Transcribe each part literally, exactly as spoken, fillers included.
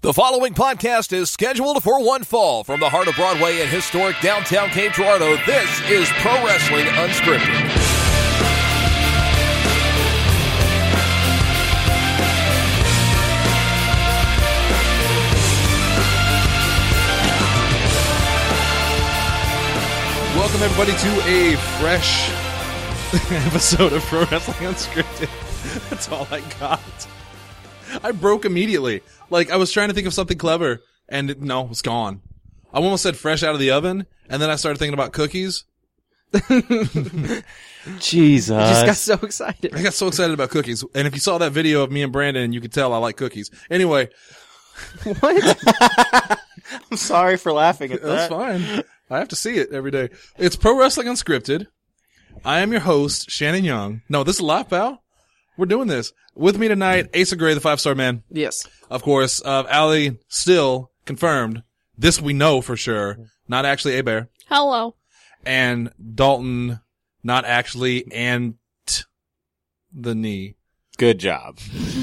The following podcast is scheduled for one fall from the heart of Broadway in historic downtown Cape Girardeau. This is Pro Wrestling Unscripted. Welcome everybody to a fresh episode of Pro Wrestling Unscripted. That's all I got. I broke immediately. Like, I was trying to think of something clever, and it, no, it's gone. I almost said fresh out of the oven, and then I started thinking about cookies. Jesus. I just got so excited. I got so excited about cookies. And if you saw that video of me and Brandon, you could tell I like cookies. Anyway. What? I'm sorry for laughing at that. That's fine. I have to see it every day. It's Pro Wrestling Unscripted. I am your host, Shannon Young. No, this is live, pal. We're doing this. With me tonight, Asa Gray, the five-star man. Yes. Of course, uh, Allie, still confirmed. This we know for sure. Not actually A-Bear. Hello. And Dalton, not actually and the knee. Good job.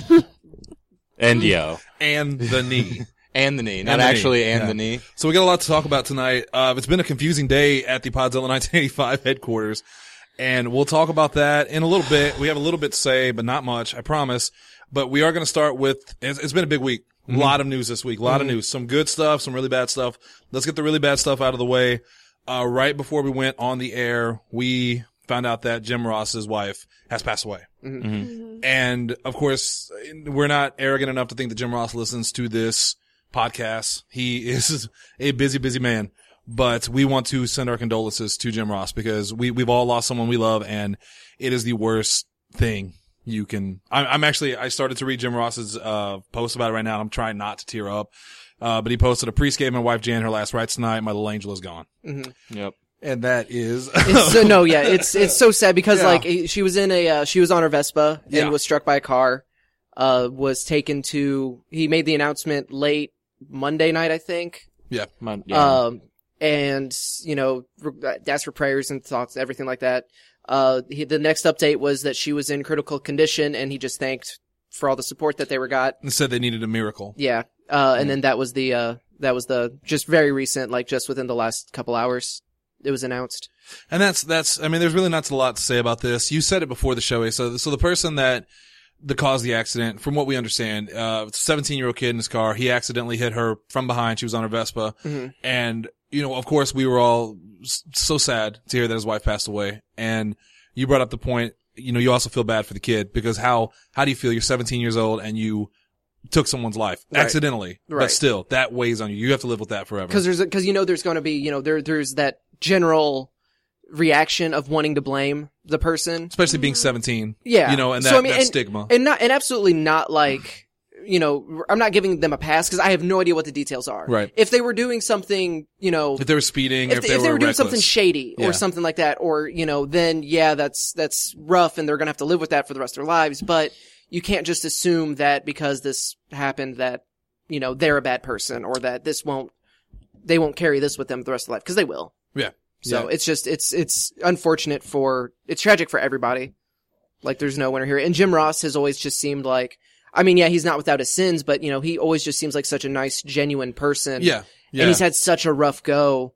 And yo. And the knee. And the knee. Not And the actually knee. and Yeah. the knee. So we got a lot to talk about tonight. Uh, it's been a confusing day at the Podzilla nineteen eighty-five headquarters. And we'll talk about that in a little bit. We have a little bit to say, but not much, I promise. But we are going to start with, it's, it's been a big week. A mm-hmm. lot of news this week. A lot mm-hmm. of news. Some good stuff, some really bad stuff. Let's get the really bad stuff out of the way. Uh, right before we went on the air, we found out that Jim Ross's wife has passed away. Mm-hmm. Mm-hmm. And of course, we're not arrogant enough to think that Jim Ross listens to this podcast. He is a busy, busy man. But we want to send our condolences to Jim Ross because we, we've all lost someone we love, and it is the worst thing you can. I'm, I'm actually, I started to read Jim Ross's, uh, post about it right now. I'm trying not to tear up. Uh, but he posted a pre-skate. My wife Jan, her last rites tonight. My little angel is gone. Mm-hmm. Yep. And that is. It's, uh, no, yeah, it's, it's so sad because Yeah. like she was in a, uh, she was on her Vespa and Yeah. was struck by a car, uh, was taken to, he made the announcement late Monday night, I think. Yeah. My, yeah. Um, and, you know, re- asked for prayers and thoughts, everything like that. Uh, he, the next update was that she was in critical condition and he just thanked for all the support that they were got. And said they needed a miracle. Yeah. Uh, and then that was the, uh, that was the, just very recent, like just within the last couple hours, it was announced. And that's, that's, I mean, there's really not a lot to say about this. You said it before the show, so, so the person that, that caused the accident, from what we understand, uh, seventeen year old kid in his car, he accidentally hit her from behind. She was on her Vespa. Mm-hmm. And, you know, of course we were all so sad to hear that his wife passed away. And you brought up the point, you know, you also feel bad for the kid because how, how do you feel? You're seventeen years old and you took someone's life Right. accidentally, Right. but still that weighs on you. You have to live with that forever. Cause there's, cause you know there's gonna be, you know, there, there's that general reaction of wanting to blame the person. Especially being seventeen. Yeah. You know, and that, So, I mean, that and- stigma. And not, and absolutely not like, you know, I'm not giving them a pass because I have no idea what the details are. Right. If they were doing something, you know, If they were speeding, if, if, they, they, if they were, were doing reckless. something shady Yeah. or something like that, or, you know, then yeah, that's, that's rough and they're going to have to live with that for the rest of their lives. But you can't just assume that because this happened that, you know, they're a bad person or that this won't, they won't carry this with them the rest of their life because they will. Yeah. So Yeah. it's just, it's, it's unfortunate for, it's tragic for everybody. Like there's no winner here. And Jim Ross has always just seemed like, I mean, yeah, he's not without his sins, but you know, he always just seems like such a nice, genuine person. Yeah. Yeah. And he's had such a rough go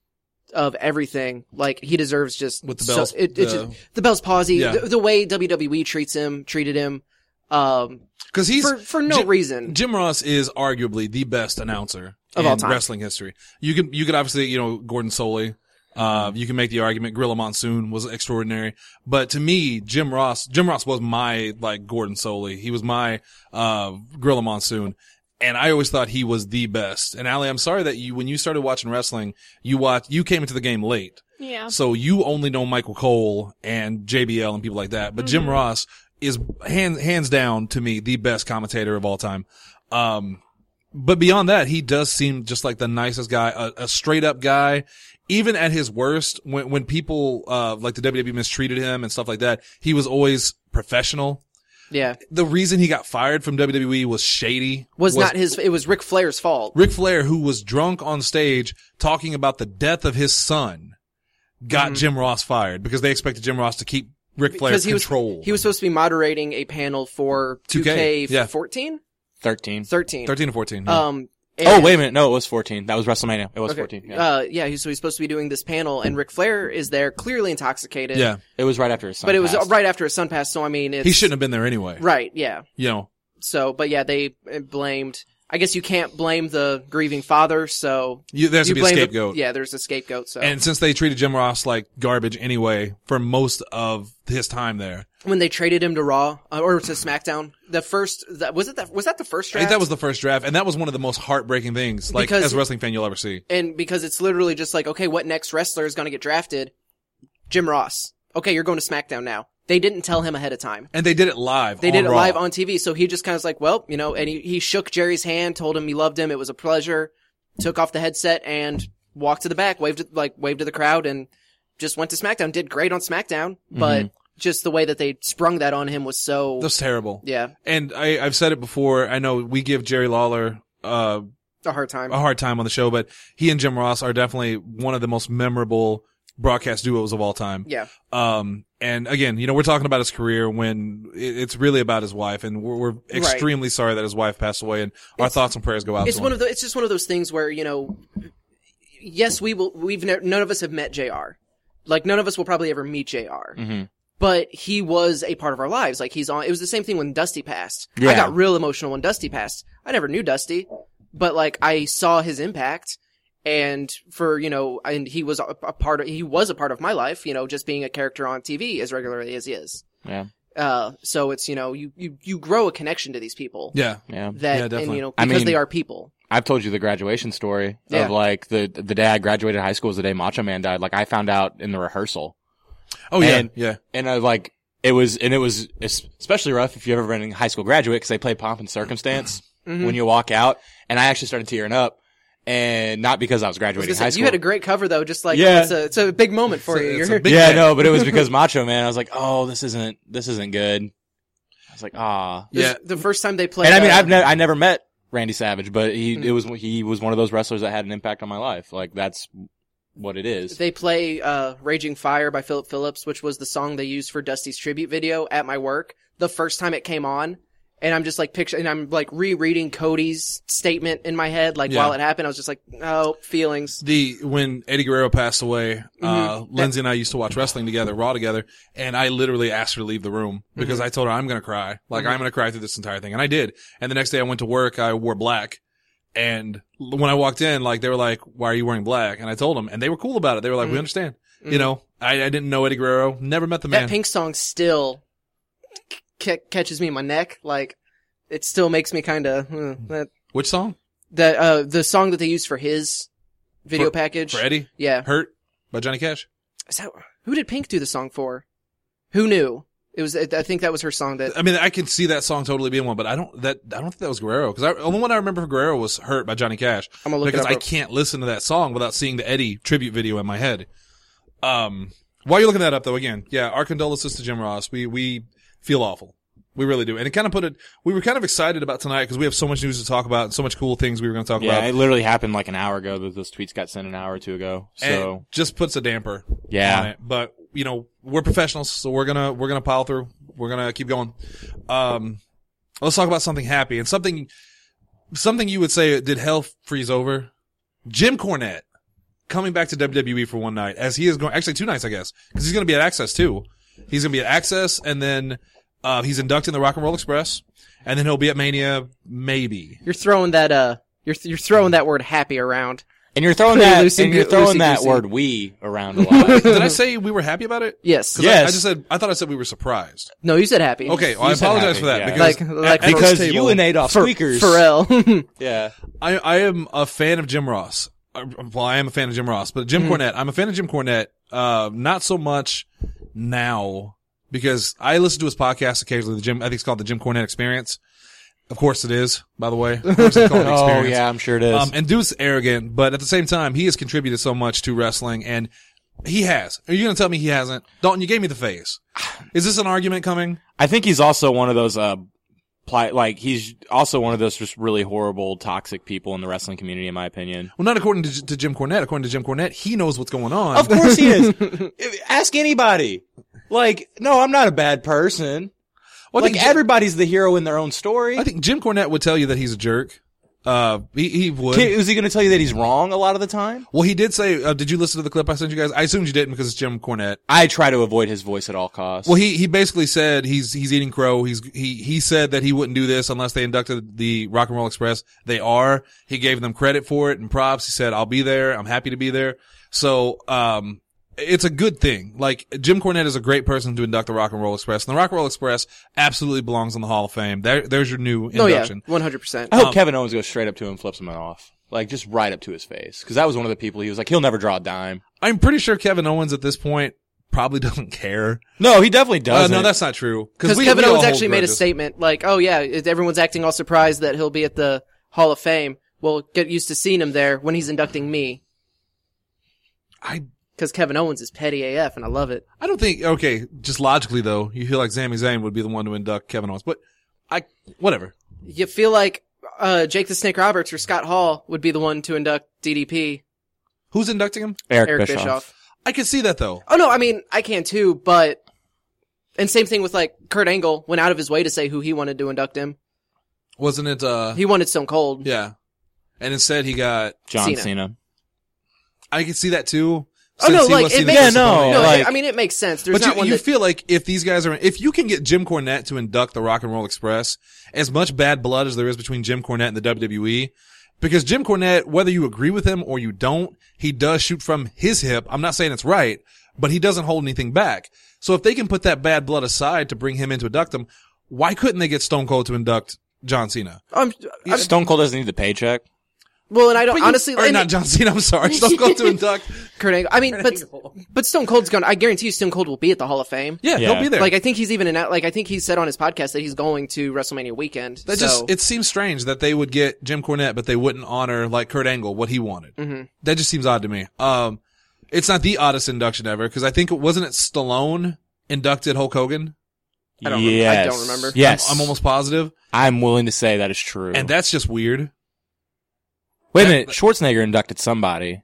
of everything. Like he deserves just With the so- Bell's- it, it the- just, the Bell's palsy, Yeah. the, the way W W E treats him, treated him, um, Cause he's, for for no Jim, reason. Jim Ross is arguably the best announcer Of in all time. wrestling history. You could, you could obviously, you know, Gordon Soley. Uh, you can make the argument Gorilla Monsoon was extraordinary. But to me, Jim Ross, Jim Ross was my, like, Gordon Soley. He was my, uh, Gorilla Monsoon. And I always thought he was the best. And Allie, I'm sorry that you, when you started watching wrestling, you watched, you came into the game late. Yeah. So you only know Michael Cole and J B L and people like that. But Mm-hmm. Jim Ross is hands, hands down to me the best commentator of all time. Um, but beyond that, he does seem just like the nicest guy, a, a straight up guy. Even at his worst, when, when people, uh, like the W W E mistreated him and stuff like that, he was always professional. Yeah. The reason he got fired from W W E was shady. Was, not his, it was Ric Flair's fault. Ric Flair, who was drunk on stage talking about the death of his son, got Mhm. Jim Ross fired because they expected Jim Ross to keep Ric Flair's Because he was, control. he was supposed to be moderating a panel for two K yeah. fourteen? thirteen. thirteen. thirteen to fourteen. Yeah. Um, Oh, and- wait a minute. No, it was fourteen. That was WrestleMania. It was Okay. fourteen. Yeah. Uh, yeah, he- so he's supposed to be doing this panel, and Ric Flair is there, clearly intoxicated. yeah. It was right after his son But it was passed. right after his son passed, so I mean, it's... He shouldn't have been there anyway. Right, yeah. You know. So, but yeah, they blamed... I guess you can't blame the grieving father, so... You, there has you to be a blame the- scapegoat. yeah, there's a scapegoat, so... And since they treated Jim Ross like garbage anyway for most of his time there. when they traded him to Raw, uh, or to SmackDown, the first... That, was it that, was that the first I draft? think that was the first draft, and that was one of the most heartbreaking things, like, Because- as a wrestling fan you'll ever see. And because it's literally just like, okay, what next wrestler is going to get drafted? Jim Ross. Okay, you're going to SmackDown now. They didn't tell him ahead of time. And they did it live. They on did it Raw. live on T V, so he just kind of was like, well, you know, and he, he shook Jerry's hand, told him he loved him, it was a pleasure, took off the headset and walked to the back, waved to, like, waved to the crowd and just went to SmackDown. Did great on SmackDown, but just the way that they sprung that on him was so, That was terrible. yeah, And I, I've said it before. I know we give Jerry Lawler uh, a hard time. a hard time on the show, but he and Jim Ross are definitely one of the most memorable broadcast duos of all time. Yeah. Um, and again, you know, we're talking about his career when it, it's really about his wife, and we're, we're extremely sorry that his wife passed away, and our thoughts and prayers go out It's to one him. of the, it's just one of those things where, you know, yes, we will, we've, ne- none of us have met J R. Like, none of us will probably ever meet J R. Mhm. But he was a part of our lives. Like, he's on, it was the same thing when Dusty passed. I Yeah. got real emotional when Dusty passed. I never knew Dusty, but like, I saw his impact. And for, you know, and he was a, a part of, he was a part of my life, you know, just being a character on T V as regularly as he is. Yeah. Uh, so it's, you know, you, you, you grow a connection to these people. Yeah. Yeah. That, Yeah, and definitely. you know, I because mean- they are people. I've told you the graduation story Yeah. of like the the day I graduated high school was the day Macho Man died. Like I found out in the rehearsal, Oh yeah. And- yeah. and I like it was and it was especially rough if you've ever been a high school graduate because they play Pomp and Circumstance Mhm. when you walk out. And I actually started tearing up, and not because I was I was graduating gonna say, high school. you had a great cover though, just like, Yeah. it's a, it's a big moment for It's a- you. it's You're- a big- yeah, man. no, but it was because Macho Man. I was like, oh, this isn't this isn't good. I was like, ah. Yeah. The first time they played, And I mean, uh, I've never I never met Randy Savage, but he Mhm. it was he was one of those wrestlers that had an impact on my life. Like that's what it is. they play uh, Raging Fire by Philip Phillips, which was the song they used for Dusty's tribute video at my work the first time it came on. And I'm just like picture, and I'm like rereading Cody's statement in my head, like Yeah. while it happened. I was just like, oh, feelings. The when Eddie Guerrero passed away, uh, Mhm. Lindsay and I used to watch wrestling together, Raw together, and I literally asked her to leave the room because I told her I'm gonna cry, like Mhm. I'm gonna cry through this entire thing, and I did. And the next day I went to work, I wore black, and when I walked in, like they were like, "Why are you wearing black?" And I told them, and they were cool about it. They were like, "We Mhm. understand." Mhm. You know, I, I didn't know Eddie Guerrero, never met the man. That Pink song still c- catches me in my neck. Like, it still makes me kind of uh, that Which song? that uh the song that they used for his video For- package. For Eddie, Yeah, "Hurt" by Johnny Cash. Is that, who did Pink do the song for? Who knew? It was. I think that was her song. That I mean, I can see that song totally being one, but I don't. That I don't think that was Guerrero because the only one I remember for Guerrero was "Hurt" by Johnny Cash. I'm gonna look because it up. I real- can't listen to that song without seeing the Eddie tribute video in my head. Um, while you're looking that up, though, again, yeah, our condolences to Jim Ross. We we feel awful, we really do, and it kind of put it. We were kind of excited about tonight because we have so much news to talk about and so much cool things we were going to talk Yeah, about. it literally happened like an hour ago. That those tweets got sent an hour or two ago. And So it just puts a damper on yeah, it. But you know, we're professionals, so we're gonna we're gonna pile through. We're gonna keep going. Um, let's talk about something happy and something something you would say did hell freeze over. Jim Cornette coming back to W W E for one night, as he is going actually two nights, I guess, because he's going to be at Access too. He's going to be at Access, and then uh, he's inducted in the Rock and Roll Express, and then he'll be at Mania, maybe. You're throwing that. Uh, you're you're throwing that word "happy" around. and you're throwing Pretty that loosey- and you're throwing that loosey-goosey. word "we" around a lot. Did I say we were happy about it? Yes. 'Cause I- Yes. I, just said I thought I said we were surprised. No, you said happy. Okay, well, I You said apologize happy, for that yeah. because Like- at- like at this because table- you and Adolf For, Squeakers. Pharrell. Yeah. I, I am a fan of Jim Ross. Uh, Well, I am a fan of Jim Ross, but Jim Mm-hmm. Cornette, I'm a fan of Jim Cornette, uh, not so much now because I listen to his podcast occasionally. The Jim, I think it's called the Jim Cornette Experience. Of course it is, by the way. Of course it's called the Oh Experience. yeah, I'm sure it is. Um, and Dude's arrogant, but at the same time, he has contributed so much to wrestling, and he has. Are you going to tell me he hasn't? Dalton, you gave me the face. Is this an argument coming? I think he's also one of those, uh, pli- like, he's also one of those just really horrible, toxic people in the wrestling community, in my opinion. Well, not according to, to Jim Cornette. According to Jim Cornette, he knows what's going on. Of course he is. Ask anybody. Like, no, I'm not a bad person. Well, I like think Jim- everybody's the hero in their own story. I think Jim Cornette would tell you that he's a jerk. Uh, he, he would. Okay, is he going to tell you that he's wrong a lot of the time? Well, he did say, uh, did you listen to the clip I sent you guys? I assumed you didn't because it's Jim Cornette. I try to avoid his voice at all costs. Well, he, he basically said he's, he's eating crow. He's, he, he said that he wouldn't do this unless they inducted the Rock and Roll Express. They are. He gave them credit for it and props. He said, I'll be there. I'm happy to be there. So, um, it's a good thing. Like, Jim Cornette is a great person to induct the Rock and Roll Express. And the Rock and Roll Express absolutely belongs in the Hall of Fame. There, there's your new Oh yeah, induction. one hundred percent. I hope um, Kevin Owens goes straight up to him and flips him off. Like, just right up to his face. Because that was one of the people he was like, he'll never draw a dime. I'm pretty sure Kevin Owens at this point probably doesn't care. No, he definitely Uh, doesn't. no, that's not true. Because we- Kevin we all Owens hold actually made a grudges. statement like, "Oh yeah, it- everyone's acting all surprised that he'll be at the Hall of Fame. Well, get used to seeing him there when he's inducting me." I Because Kevin Owens is petty A F, and I love it. I don't think, okay, just logically though, you feel like Sami Zayn would be the one to induct Kevin Owens, but I, whatever. You feel like uh, Jake the Snake Roberts or Scott Hall would be the one to induct D D P. Who's inducting him? Eric, Eric Bischoff. Bischoff. I can see that though. Oh no, I mean I can too, but and same thing with like Kurt Angle went out of his way to say who he wanted to induct him. Wasn't it, uh, He wanted Stone Cold. yeah. And instead he got, John Cena. Cena. I can see that too. Oh no, since he like was it Cena's makes Yeah, no, opponent. no. like- I mean it makes sense. There's But not you, one you that feel like if these guys are, if you can get Jim Cornette to induct the Rock and Roll Express, as much bad blood as there is between Jim Cornette and the W W E, because Jim Cornette, whether you agree with him or you don't, he does shoot from his hip. I'm not saying it's right, but he doesn't hold anything back. So if they can put that bad blood aside to bring him in to induct him, why couldn't they get Stone Cold to induct John Cena? I'm, I'm Stone Cold doesn't need the paycheck. well, and I don't But you- honestly. or and not John Cena, I'm sorry. Stone Cold to induct. Kurt Angle. I mean, but but Stone Cold's going. I guarantee you, Stone Cold will be at the Hall of Fame. Yeah, Yeah. he'll be there. Like I think he's even in. Like I think he said on his podcast that he's going to WrestleMania weekend. That so, just, it seems strange that they would get Jim Cornette, but they wouldn't honor, like, Kurt Angle, what he wanted. Mm-hmm. That just seems odd to me. Um, it's not the oddest induction ever, because I think, it wasn't it Stallone inducted Hulk Hogan? I don't remember- yes. I don't remember. Yes. I'm, I'm almost positive. I'm willing to say that is true. And that's just weird. Wait a minute. Schwarzenegger inducted somebody.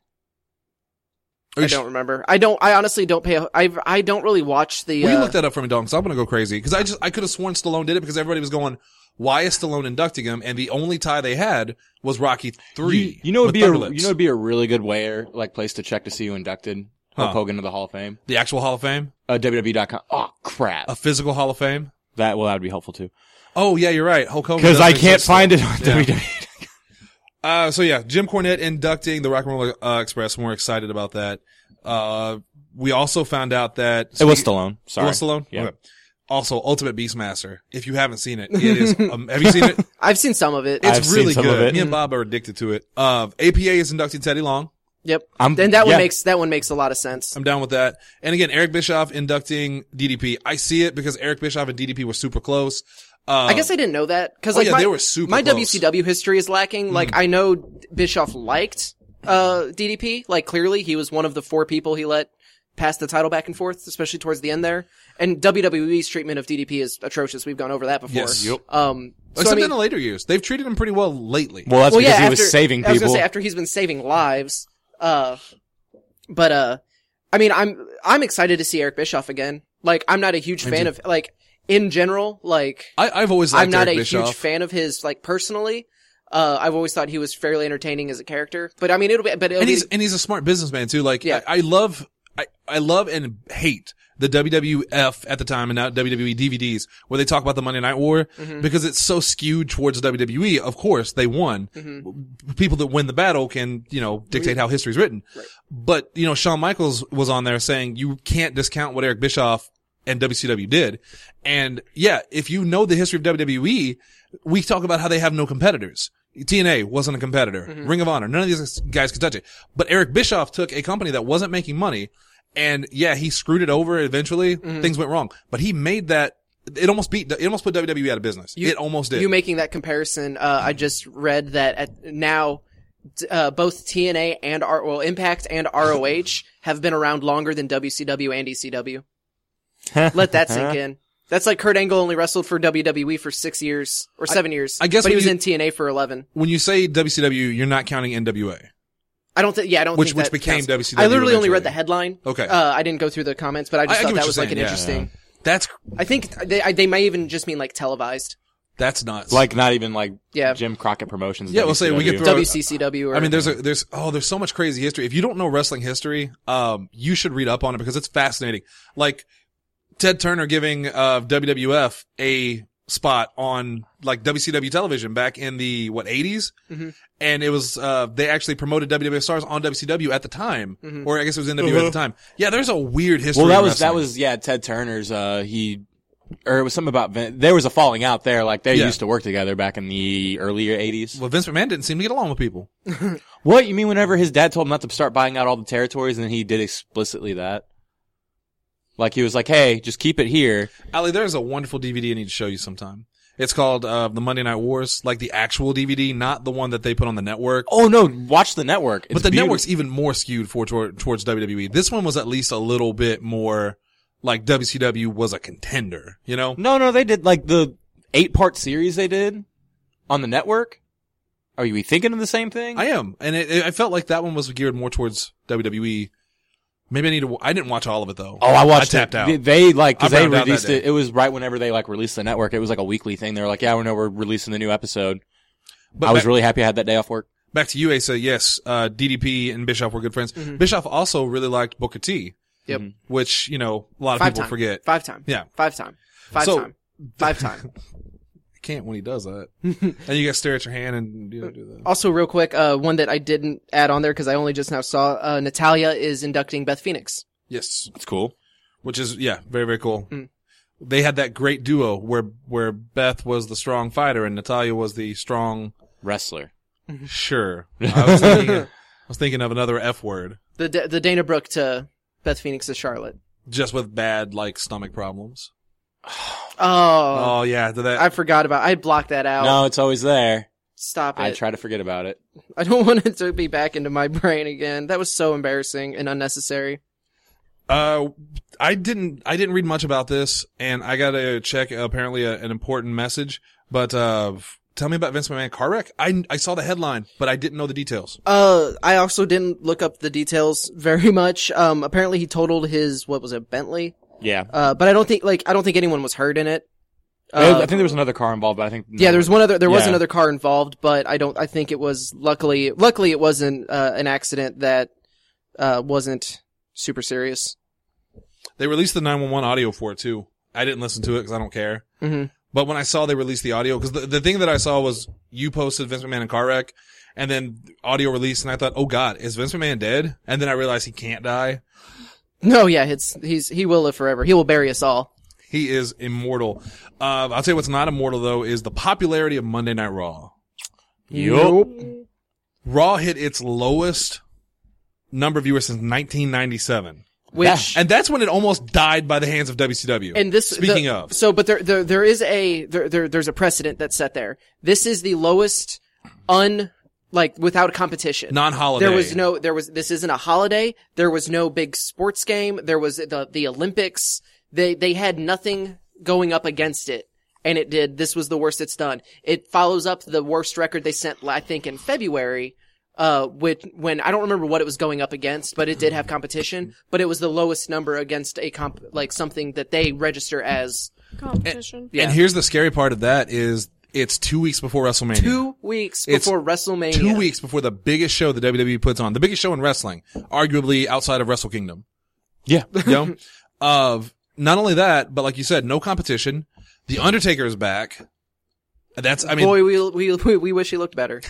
Are I you sh- don't remember. I don't. I honestly don't pay. I I don't really watch the. Will you uh, look that up for me, Dong? Because I'm going to go crazy. Because I just, I could have sworn Stallone did it because everybody was going, why is Stallone inducting him? And the only tie they had was Rocky three. You, you know, it'd with be a, Thunderlips. you know, it'd be a really good way or like place to check to see who inducted Hulk Huh. Hogan to the Hall of Fame. The actual Hall of Fame? Uh, W W E dot com. Oh crap. A physical Hall of Fame? That well, that would be helpful too. Oh, yeah, you're right. Hulk Hogan. Because does I can't exist find still. it on Yeah. W W E. Uh, so yeah, Jim Cornette inducting the Rock and Roll uh, Express. We're excited about that. Uh, we also found out that It was Stallone. It Sorry. was Stallone. Yeah. Okay. Also, Ultimate Beastmaster. If you haven't seen it, it is. Um, have you seen it? I've seen some of it. It's I've seen really some of good. it. Me and Bob are addicted to it. Uh, A P A is inducting Teddy Long. Yep. I'm- Then that yeah. one makes that one makes a lot of sense. I'm down with that. And again, Eric Bischoff inducting D D P. I see it because Eric Bischoff and D D P were super close. Uh, I guess I didn't know that because oh like yeah, my, they were super my close. W C W history is lacking. Like I know Bischoff liked uh D D P. Like clearly he was one of the four people he let pass the title back and forth, especially towards the end there. And W W E's treatment of D D P is atrocious. We've gone over that before. Yes. Yep. Um. So Except I mean, in the later years, they've treated him pretty well lately. Well, that's well, because yeah, he after, was saving I was people. gonna say after he's been saving lives. Uh, but uh, I mean, I'm I'm excited to see Eric Bischoff again. Like, I'm not a huge Me fan too. of like in general. Like, I, I've always liked I'm not Eric a Bischoff. huge fan of his. Like personally, uh, I've always thought he was fairly entertaining as a character. But I mean, it'll be. But it'll and be, he's and he's a smart businessman too. Like Yeah. I, I love I, I love and hate the W W F at the time and now W W E D V Ds where they talk about the Monday Night War Mm-hmm. because it's so skewed towards W W E. Of course, they won. Mm-hmm. People that win the battle can, you know, dictate how history's written. Right. But, you know, Shawn Michaels was on there saying you can't discount what Eric Bischoff and W C W did. And yeah, if you know the history of W W E, we talk about how they have no competitors. T N A wasn't a competitor. Mm-hmm. Ring of Honor. None of these guys could touch it. But Eric Bischoff took a company that wasn't making money and yeah, he screwed it over eventually. Mm-hmm. Things went wrong. But he made that, it almost beat, it almost put W W E out of business. You- it almost did. you making that comparison. Uh, I just read that at now. Uh, both T N A and R, well, Impact and R O H have been around longer than W C W and E C W. Let that sink in. That's like Kurt Angle only wrestled for W W E for six years or seven years. I guess but he when was you- in T N A for eleven. when you say W C W, you're not counting N W A. I don't think. Yeah, I don't Which- think which that became counts. W C W I literally only eventually. read the headline. Okay. Uh, I didn't go through the comments, but I just I- I thought get what that you're was like an saying, yeah. interesting. That's I think they I, they might even just mean like televised. that's nuts. Like not even like Yeah. Jim Crockett Promotions. Yeah, we'll say we W C W. could throw- W C C W. Or, I mean, there's a there's oh, there's so much crazy history. If you don't know wrestling history, um, you should read up on it because it's fascinating. Like Ted Turner giving uh W W F a spot on like W C W television back in the what eighties, Mhm. and it was uh they actually promoted W W F stars on W C W at the time, Mhm. or I guess it was N W at the time. Yeah, there's a weird history. Well, that in was that wrestling. was yeah. Ted Turner's. Uh, he or it was something about Vin- there was a falling out there. Like they Yeah. used to work together back in the earlier eighties. Well, Vince McMahon didn't seem to get along with people. What you mean? Whenever his dad told him not to start buying out all the territories, and he did explicitly that. Like he was like, "Hey, just keep it here." Ali, there's a wonderful D V D I need to show you sometime. It's called uh the Monday Night Wars, like the actual D V D, not the one that they put on the network. Oh no, watch the network. It's but the beautiful. network's even more skewed for toward, towards W W E. This one was at least a little bit more like W C W was a contender, you know? No, no, they did like the eight part series they did on the network. Are you thinking of the same thing? I am, and it, it, I felt like that one was geared more towards W W E. Maybe I need to. I didn't watch all of it though. Oh, I watched I tapped it. out. They, they like cause I they browned out that released day. it. It was right whenever they like released the network. It was like a weekly thing. They were like, "Yeah, we know we're releasing the new episode." But I was back, really happy I had that day off work. back to you, Asa. Yes, uh, D D P and Bischoff were good friends. Mhm. Bischoff also really liked Booker T, Yep. which you know a lot of Five people time. forget. Five time. Yeah. Five time. Five So- time. Five time. I can't when he does that. And you gotta stare at your hand and you know, do that. Also, real quick, uh, one that I didn't add on there because I only just now saw, uh, Natalia is inducting Beth Phoenix. Yes, That's cool. which is yeah, very very cool. Mm. They had that great duo where where Beth was the strong fighter and Natalia was the strong. Wrestler. Sure, I was thinking, I was thinking of another F word, The the Dana Brooke to Beth Phoenix's Charlotte. just with bad like stomach problems. Oh, Oh yeah, did that. I forgot about. I blocked that out. No, it's always there. Stop it. I try to forget about it. I don't want it to be back into my brain again. That was so embarrassing and unnecessary. Uh, I didn't. I didn't read much about this, and I gotta check. Apparently, a, an important message. But uh, tell me about Vince McMahon car wreck. I I saw the headline, but I didn't know the details. Uh, I also didn't look up the details very much. Um, apparently he totaled his, what was it, Bentley? Yeah. Uh, but I don't think, like, I don't think anyone was hurt in it. I Uh, think there was another car involved, but I think yeah, there was one other, there was Yeah. another car involved, but I don't, I think it was, luckily, luckily it wasn't, uh, an accident that, uh, wasn't super serious. They released the nine one one audio for it too. I didn't listen to it because I don't care. Mm-hmm. But when I saw they released the audio, because the, the thing that I saw was you posted Vince McMahon in car wreck, and then audio released, and I thought, oh god, is Vince McMahon dead? And then I realized he can't die. No, yeah, it's, he's, he will live forever. He will bury us all. He is immortal. Uh, I'll tell you what's not immortal though is the popularity of Monday Night Raw. Yup. Raw hit its lowest number of viewers since nineteen ninety-seven. Which, And that's when it almost died by the hands of W C W. and this, Speaking the- of. so, but there, there, there is a, there, there, there's a precedent that's set there. This is the lowest un, like, without competition. Non-holiday. There was no, there was, this isn't a holiday. There was no big sports game. There was the, the Olympics. They, they had nothing going up against it. And it did. This was the worst it's done. It follows up the worst record they sent, I think, in February, uh, with, when, I don't remember what it was going up against, but it did have competition, but it was the lowest number against a comp, like something that they register as, Competition. yeah. And here's the scary part of that is it's two weeks before WrestleMania. two weeks It's before WrestleMania. Two weeks before the biggest show the W W E puts on. The biggest show in wrestling. Arguably outside of Wrestle Kingdom. Yeah. You know? Of, not only that, but like you said, no competition. The Undertaker is back. That's, I mean, Boy, we, we, we, we wish he looked better.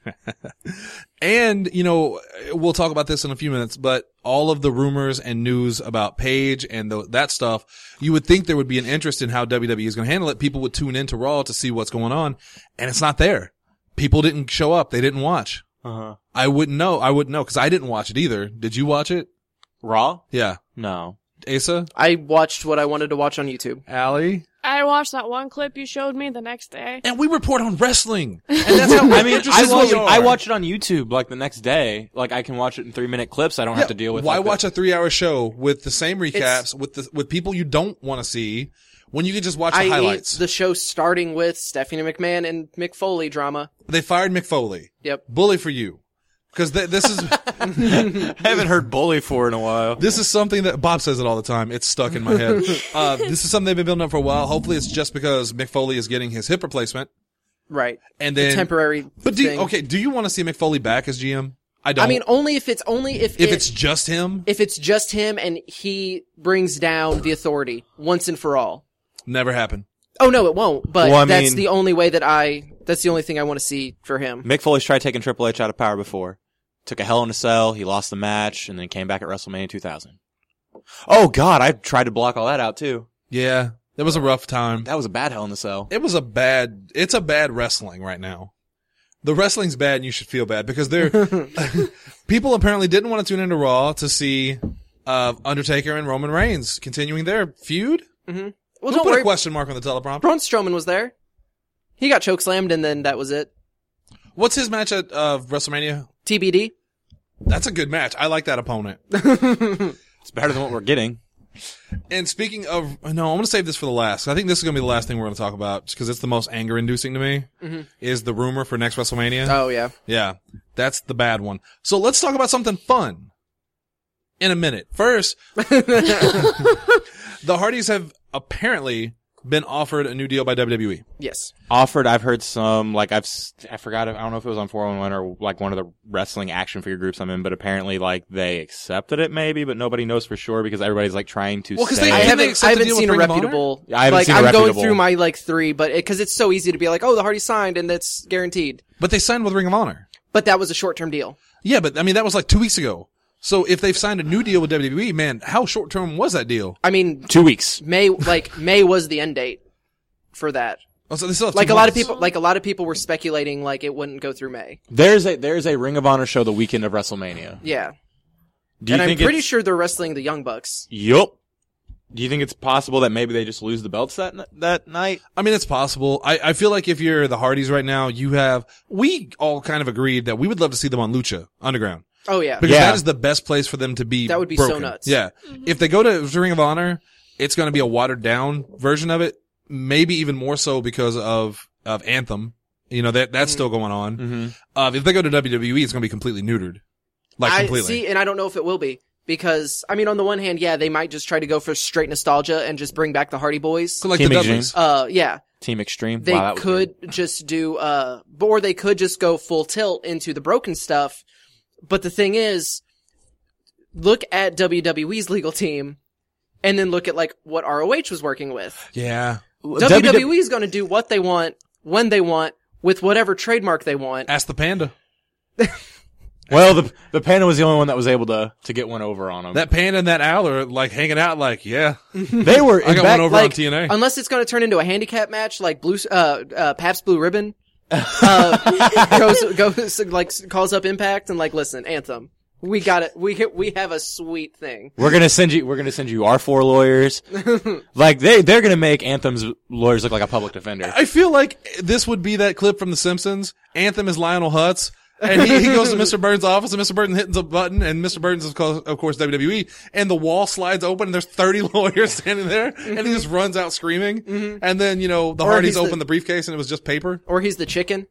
and, you know, we'll talk about this in a few minutes, but all of the rumors and news about Paige and the, that stuff, you would think there would be an interest in how W W E is going to handle it. People would tune into Raw to see what's going on, and it's not there. People didn't show up. They didn't watch. Uh-huh. I wouldn't know. I wouldn't know because I didn't watch it either. Did you watch it? Raw? Yeah. No. Asa? I watched what I wanted to watch on YouTube. Allie? I watched that one clip you showed me the next day. And we report on wrestling. And that's how I mean, I interested we watch, are. I watch it on YouTube like the next day. Like I can watch it in three minute clips. I don't have to deal with. Why like, watch the, a three-hour show with the same recaps It's- with the with people you don't want to see when you can just watch the I highlights? ate the show starting with Stephanie McMahon and Mick Foley drama. They fired Mick Foley. Yep. Bully for you. Because th- this is I haven't heard bully for in a while. this is something that Bob says it all the time. It's stuck in my head. Uh, this is something they've been building up for a while. Hopefully, it's just because Mick Foley is getting his hip replacement. Right. And The then temporary But do you, thing. okay, do you want to see Mick Foley back as G M? I don't. I mean, only if it's only if if it, it's just him, if it's just him and he brings down the authority once and for all. never happen. Oh no, it won't. But Well, I that's mean- the only way that I. That's the only thing I want to see for him. Mick Foley's tried taking Triple H out of power before. Took a Hell in a Cell, he lost the match, and then came back at WrestleMania two thousand. Oh God, I tried to block all that out too. Yeah, it was a rough time. That was a bad Hell in a Cell. It was a bad. It's a bad wrestling right now. The wrestling's bad, and you should feel bad because they're people apparently didn't want to tune into Raw to see uh, Undertaker and Roman Reigns continuing their feud. Well, Who don't put worry. a question mark on the teleprompter? Braun Strowman was there. He got chokeslammed, and then that was it. What's his match at uh, WrestleMania? T B D. That's a good match. I like that opponent. It's better than what we're getting. And speaking of, no, I'm going to save this for the last. I think this is going to be the last thing we're going to talk about because it's the most anger-inducing to me, Mm-hmm. is the rumor for next WrestleMania. Oh yeah. Yeah, that's the bad one. So let's talk about something fun in a minute. First, the Hardys have apparently been offered a new deal by W W E. Yes. Offered, I've heard some, like I've, s- I forgot, if, I don't know if it was on four one one or like one of the wrestling action figure groups I'm in, but apparently like they accepted it maybe, but nobody knows for sure because everybody's like trying to Well, 'cause say. they- I Didn't haven't. accept I the haven't deal seen with a Ring of Honor? reputable. I haven't like seen a I'm going reputable. through my like three, but because it's so easy to be like, oh, the Hardys signed and it's guaranteed. But they signed with Ring of Honor. But that was a short term deal. Yeah, but I mean, that was like two weeks ago. So if they've signed a new deal with W W E, man, how short term was that deal? I mean, Two weeks. May like May was the end date for that. Oh, so they still have two Like a lot of months. people, like a lot of people were speculating like it wouldn't go through May. There's a, there's a Ring of Honor show the weekend of WrestleMania. Yeah, Do you and I'm think pretty it's, sure they're wrestling the Young Bucks. Yup. Do you think it's possible that maybe they just lose the belts that, n- that night? I mean, it's possible. I, I feel like if you're the Hardys right now, you have, we all kind of agreed that we would love to see them on Lucha Underground. Oh yeah, Because Yeah. that is the best place for them to be. That would be so broken. nuts. Yeah. If they go to Ring of Honor, it's going to be a watered down version of it. Maybe even more so because of, of Anthem. You know, that, that's still going on. Mm-hmm. Uh, if they go to W W E, it's going to be completely neutered. Like I completely. see, and I don't know if it will be because I mean, on the one hand, yeah, they might just try to go for straight nostalgia and just bring back the Hardy Boys. So like Team the Extreme. Dudleys. Uh, yeah, Team Extreme. they Wow, that was could good. just do, uh, or they could just go full tilt into the broken stuff. But the thing is, look at W W E's legal team, and then look at like what R O H was working with. Yeah. W W E is going to do what they want, when they want, with whatever trademark they want. Ask the Panda. Well, the the Panda was the only one that was able to to get one over on them. That Panda and that Owl are like hanging out like, yeah, they were. I in got fact, one over on Like, T N A. unless it's going to turn into a handicap match, like Blue, uh, uh, Pabst Blue Ribbon, uh, goes, goes, like, calls up Impact and like, listen, Anthem, we got it. We, we have a sweet thing. We're gonna send you. We're gonna send you our four lawyers. Like they they're gonna make Anthem's lawyers look like a public defender. I feel like this would be that clip from The Simpsons. Anthem is Lionel Hutz. And he, he goes to Mister Burns' office, and Mister Burns hits a button, and Mister Burns is, of course, of course, W W E, and the wall slides open, and there's thirty lawyers standing there, and he just runs out screaming. And then, you know, the Or Hardys he's the- open the briefcase, and it was just paper. Or he's the chicken.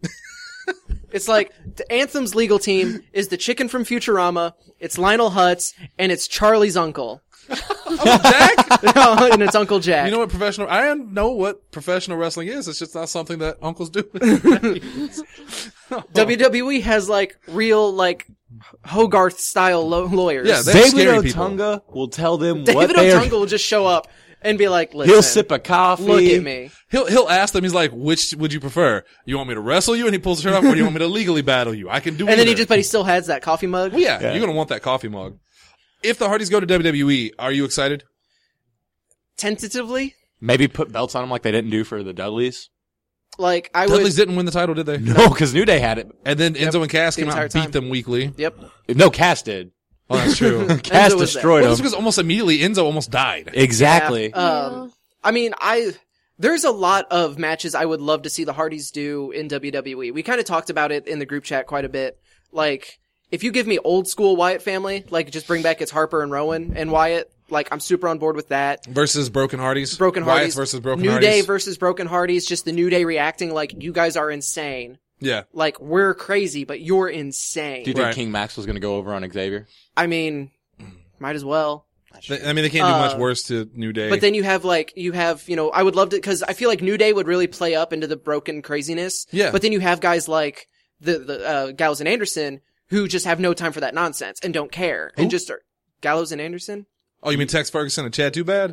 It's like, the Anthem's legal team is the chicken from Futurama, it's Lionel Hutz, and it's Charlie's uncle. Jack! And it's Uncle Jack. You know what professional, I know what professional wrestling is. It's just not something that uncles do. W W E has like real, like, Hogarth style lo- lawyers. Yeah, they- That's David scary people. Otunga will tell them what David they are. Otunga will just show up and be like, listen, He'll sip a coffee. look at me. He'll, he'll ask them, he's like, which would you prefer? You want me to wrestle you? And he pulls the shirt off, or do you want me to legally battle you? I can do And then he either. just, but he still has that coffee mug. Well, yeah, Yeah. you're gonna want that coffee mug. If the Hardys go to W W E, are you excited? Tentatively, Maybe put belts on them like they didn't do for the Dudleys. like, I Dudleys would, didn't win the title, did they? No, because New Day had it. And then Enzo and Cass The came out and entire beat time. them weekly. yep. No, Cass did. Oh, that's true. Cass was there. destroyed Well, that's them. because almost immediately Enzo almost died. Exactly. Yeah. Um, I mean, I, there's a lot of matches I would love to see the Hardys do in W W E. We kind of talked about it in the group chat quite a bit. Like, if you give me old school Wyatt family, like just bring back it's Harper and Rowan and Wyatt, like I'm super on board with that. Versus Broken Hardys. Broken Wyatt's Hardys versus Broken New Hardys. Day versus Broken Hardys, just the New Day reacting like you guys are insane. Yeah. Like, we're crazy, but you're insane. Do you think Right. King Max was going to go over on Xavier? I mean, might as well. They- I mean, they can't do much Uh, worse to New Day. But then you have like, you have, you know, I would love to, cause I feel like New Day would really play up into the broken craziness. Yeah. But then you have guys like the, the, uh, Gallows and Anderson who just have no time for that nonsense and don't care and Who? just are, Gallows and Anderson? oh, you mean Tex Ferguson and Chad Too Bad?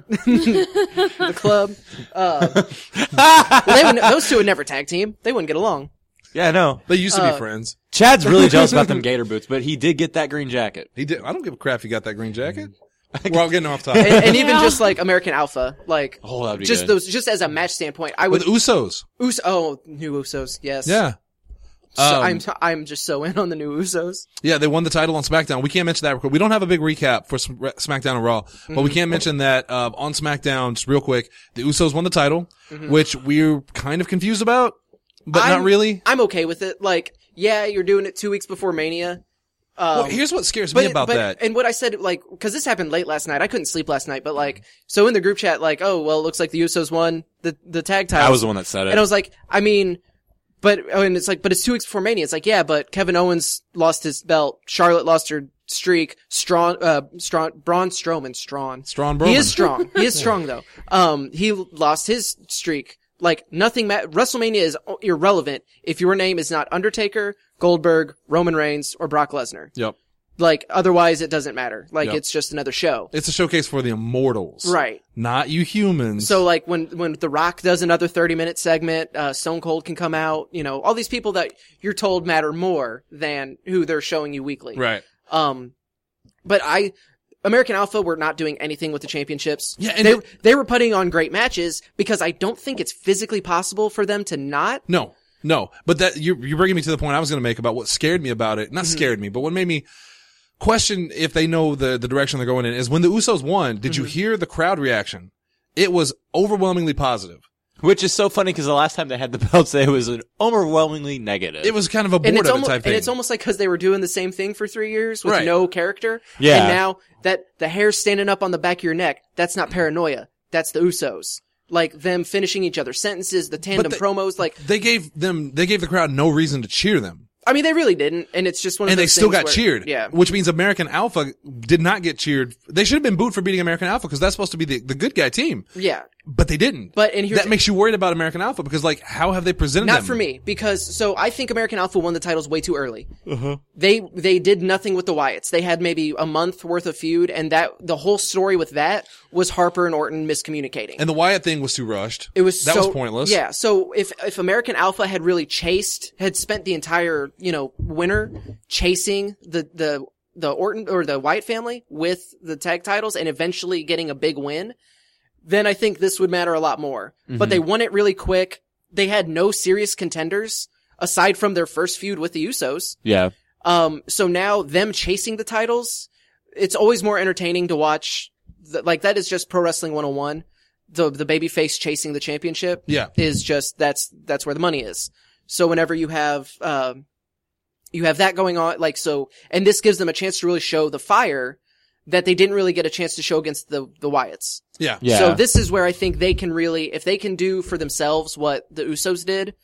The club. Uh, well, they would, those two would never tag team. They wouldn't get along. Yeah, no. They used to Uh, be friends. Chad's really jealous about them gator boots, but he did get that green jacket. He did. I don't give a crap if he got that green jacket. We're all getting off topic. And, and even Yeah. just like American Alpha, like, Oh, that'd be just good. those, just as a match standpoint, I would, With Usos. Us- oh, new Usos, yes. Yeah. So Um, I'm, t- I'm just so in on the new Usos. Yeah, they won the title on SmackDown. We can't mention that real quick. We don't have a big recap for Sm- SmackDown and Raw, but we can mention that uh, on SmackDown, just real quick, the Usos won the title, which we're kind of confused about, but I'm- not really. I'm okay with it. Like, yeah, you're doing it two weeks before Mania. Um, Well, here's what scares but, me about but- that. And what I said, like, cause this happened late last night. I couldn't sleep last night, but like, so in the group chat, like, oh, well, it looks like the Usos won the, the tag titles. I was the one that said it. And I was like, I mean, but, oh, and it's like, but it's two weeks before Mania. It's like, yeah, but Kevin Owens lost his belt. Charlotte lost her streak. Strong, uh, strong, Braun Strowman, strong. Strong He Broman. is strong. He is strong though. Um, he lost his streak. Like nothing, ma- WrestleMania is irrelevant if your name is not Undertaker, Goldberg, Roman Reigns, or Brock Lesnar. Yep. Like otherwise it doesn't matter. Like Yep. it's just another show. It's a showcase for the immortals. Right. Not you humans. So like when, when The Rock does another thirty minute segment, uh, Stone Cold can come out, you know, all these people that you're told matter more than who they're showing you weekly. right. Um, but I, American Alpha were not doing anything with the championships. Yeah, and they, it- they were putting on great matches because I don't think it's physically possible for them to not. No, no. But that you're, you're bringing me to the point I was going to make about what scared me about it. Not Mm-hmm. scared me, but what made me question if they know the, the direction they're going in is when the Usos won, did Mm-hmm. you hear the crowd reaction? It was overwhelmingly positive. Which is so funny because the last time they had the belts, it was an overwhelmingly negative. It was kind of a And bored it's, of it almost, type and thing. it's almost like because they were doing the same thing for three years with Right. no character. Yeah. And now that the hair standing up on the back of your neck, that's not paranoia. That's the Usos. Like them finishing each other's sentences, the tandem they- promos. Like, they gave them, they gave the crowd no reason to cheer them. I mean, they really didn't. And it's just one of And they those still things got where- cheered. Yeah. Which means American Alpha did not get cheered. They should have been booed for beating American Alpha because that's supposed to be the, the good guy team. Yeah. But they didn't. But, and here's that makes you worried about American Alpha because, like, how have they presented Not them? for me, because, so I think American Alpha won the titles way too early. Uh-huh. They, they did nothing with the Wyatts. They had maybe a month worth of feud, and that, the whole story with that was Harper and Orton miscommunicating. And the Wyatt thing was too rushed. It was that so, was pointless. Yeah, so if, if American Alpha had really chased, had spent the entire, you know, winter chasing the, the, the Orton, or the Wyatt family with the tag titles and eventually getting a big win, then I think this would matter a lot more. Mm-hmm. But they won it really quick. They had no serious contenders aside from their first feud with the Usos. yeah. Um, so now them chasing the titles, it's always more entertaining to watch. The, like that is just Pro Wrestling one oh one. The, the babyface chasing the championship Yeah. is just, that's, that's where the money is. So whenever you have, um, you have that going on, like, so, and this gives them a chance to really show the fire that they didn't really get a chance to show against the, the Wyatts. Yeah. Yeah. So this is where I think they can really, if they can do for themselves what the Usos did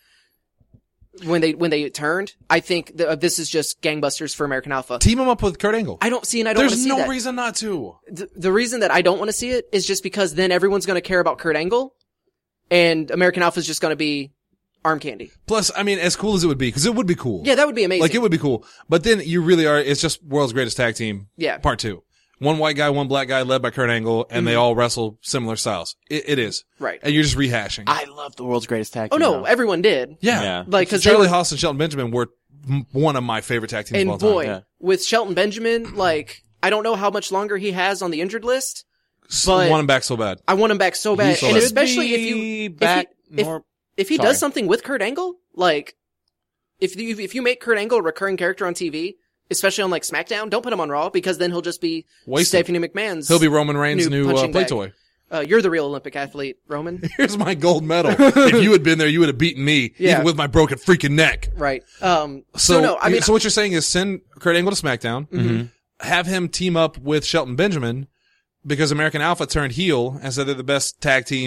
when they, when they turned, I think th- this is just gangbusters for American Alpha. Team him up with Kurt Angle. I don't see, and I don't want to There's see no that. reason not to. The, the reason that I don't want to see it is just because then everyone's going to care about Kurt Angle and American Alpha is just going to be arm candy. Plus, I mean, as cool as it would be, because it would be cool. Yeah, that would be amazing. Like, it would be cool. But then you really are, it's just World's Greatest Tag Team. Yeah. Part two. One white guy, one black guy, led by Kurt Angle, and they all wrestle similar styles. It, it is. Mm-hmm. Right. And you're just rehashing. I love the world's greatest tag Oh team. no, though. everyone did. yeah. Yeah. Like, cause they Charlie were, Haas and Shelton Benjamin were m- one of my favorite tag teams and of all time. boy, Yeah. with Shelton Benjamin, like, I don't know how much longer he has on the injured list. S- but- want him back so bad. I want him back so bad. so and bad. especially if you, Be if back he, if, more- if he Sorry. does something with Kurt Angle, like, if you, if you make Kurt Angle a recurring character on T V, especially on like SmackDown, don't put him on Raw because then he'll just be Wasted. Stephanie McMahon's. He'll be Roman Reigns' new new, uh, punching play bag. toy. Uh, you're the real Olympic athlete, Roman. Here's my gold medal. If you had been there, you would have beaten me, Yeah. even with my broken freaking neck. Right. Um, So, so no, I mean, so what you're saying is send Kurt Angle to SmackDown, Mm-hmm. have him team up with Shelton Benjamin, because American Alpha turned heel and said they're the best tag team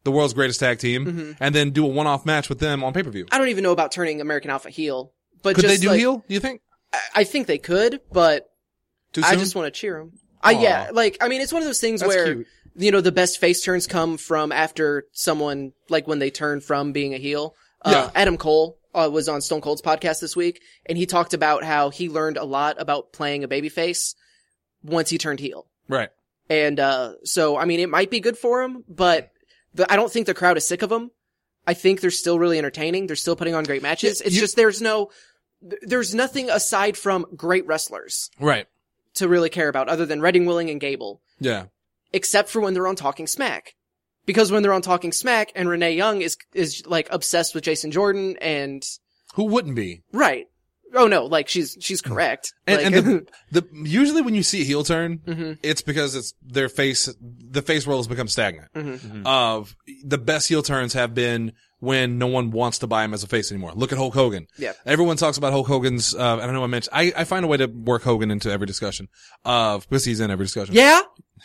the world's greatest tag team, Mm-hmm. and then do a one-off match with them on pay-per-view. I don't even know about turning American Alpha heel, but Could just they do like, heel, do you think? I, I think they could, but Too I soon? just want to cheer them. I yeah, Aw. like I mean, it's one of those things That's where cute. you know the best face turns come from after someone like when they turn from being a heel. Uh, Yeah. Adam Cole uh, was on Stone Cold's podcast this week, and he talked about how he learned a lot about playing a babyface once he turned heel. Right. And uh so I mean, it might be good for him, but the, I don't think the crowd is sick of him. I think they're still really entertaining. They're still putting on great matches. Yeah, it's you- just there's no, th- there's nothing aside from great wrestlers Right. to really care about other than Redding, Willing, and Gable, Yeah. except for when they're on Talking Smack. Because when they're on Talking Smack and Renee Young is, is like obsessed with Jason Jordan and, Who wouldn't be? right. Oh no, like she's, she's correct. And, Like- and the, the, usually when you see a heel turn, Mhm. it's because it's their face, the face roll has become stagnant. Mhm. Of the best heel turns have been when no one wants to buy him as a face anymore. Look at Hulk Hogan. Yeah. Everyone talks about Hulk Hogan's, uh, I don't know, I mentioned, I, I find a way to work Hogan into every discussion of, because he's in every discussion. yeah?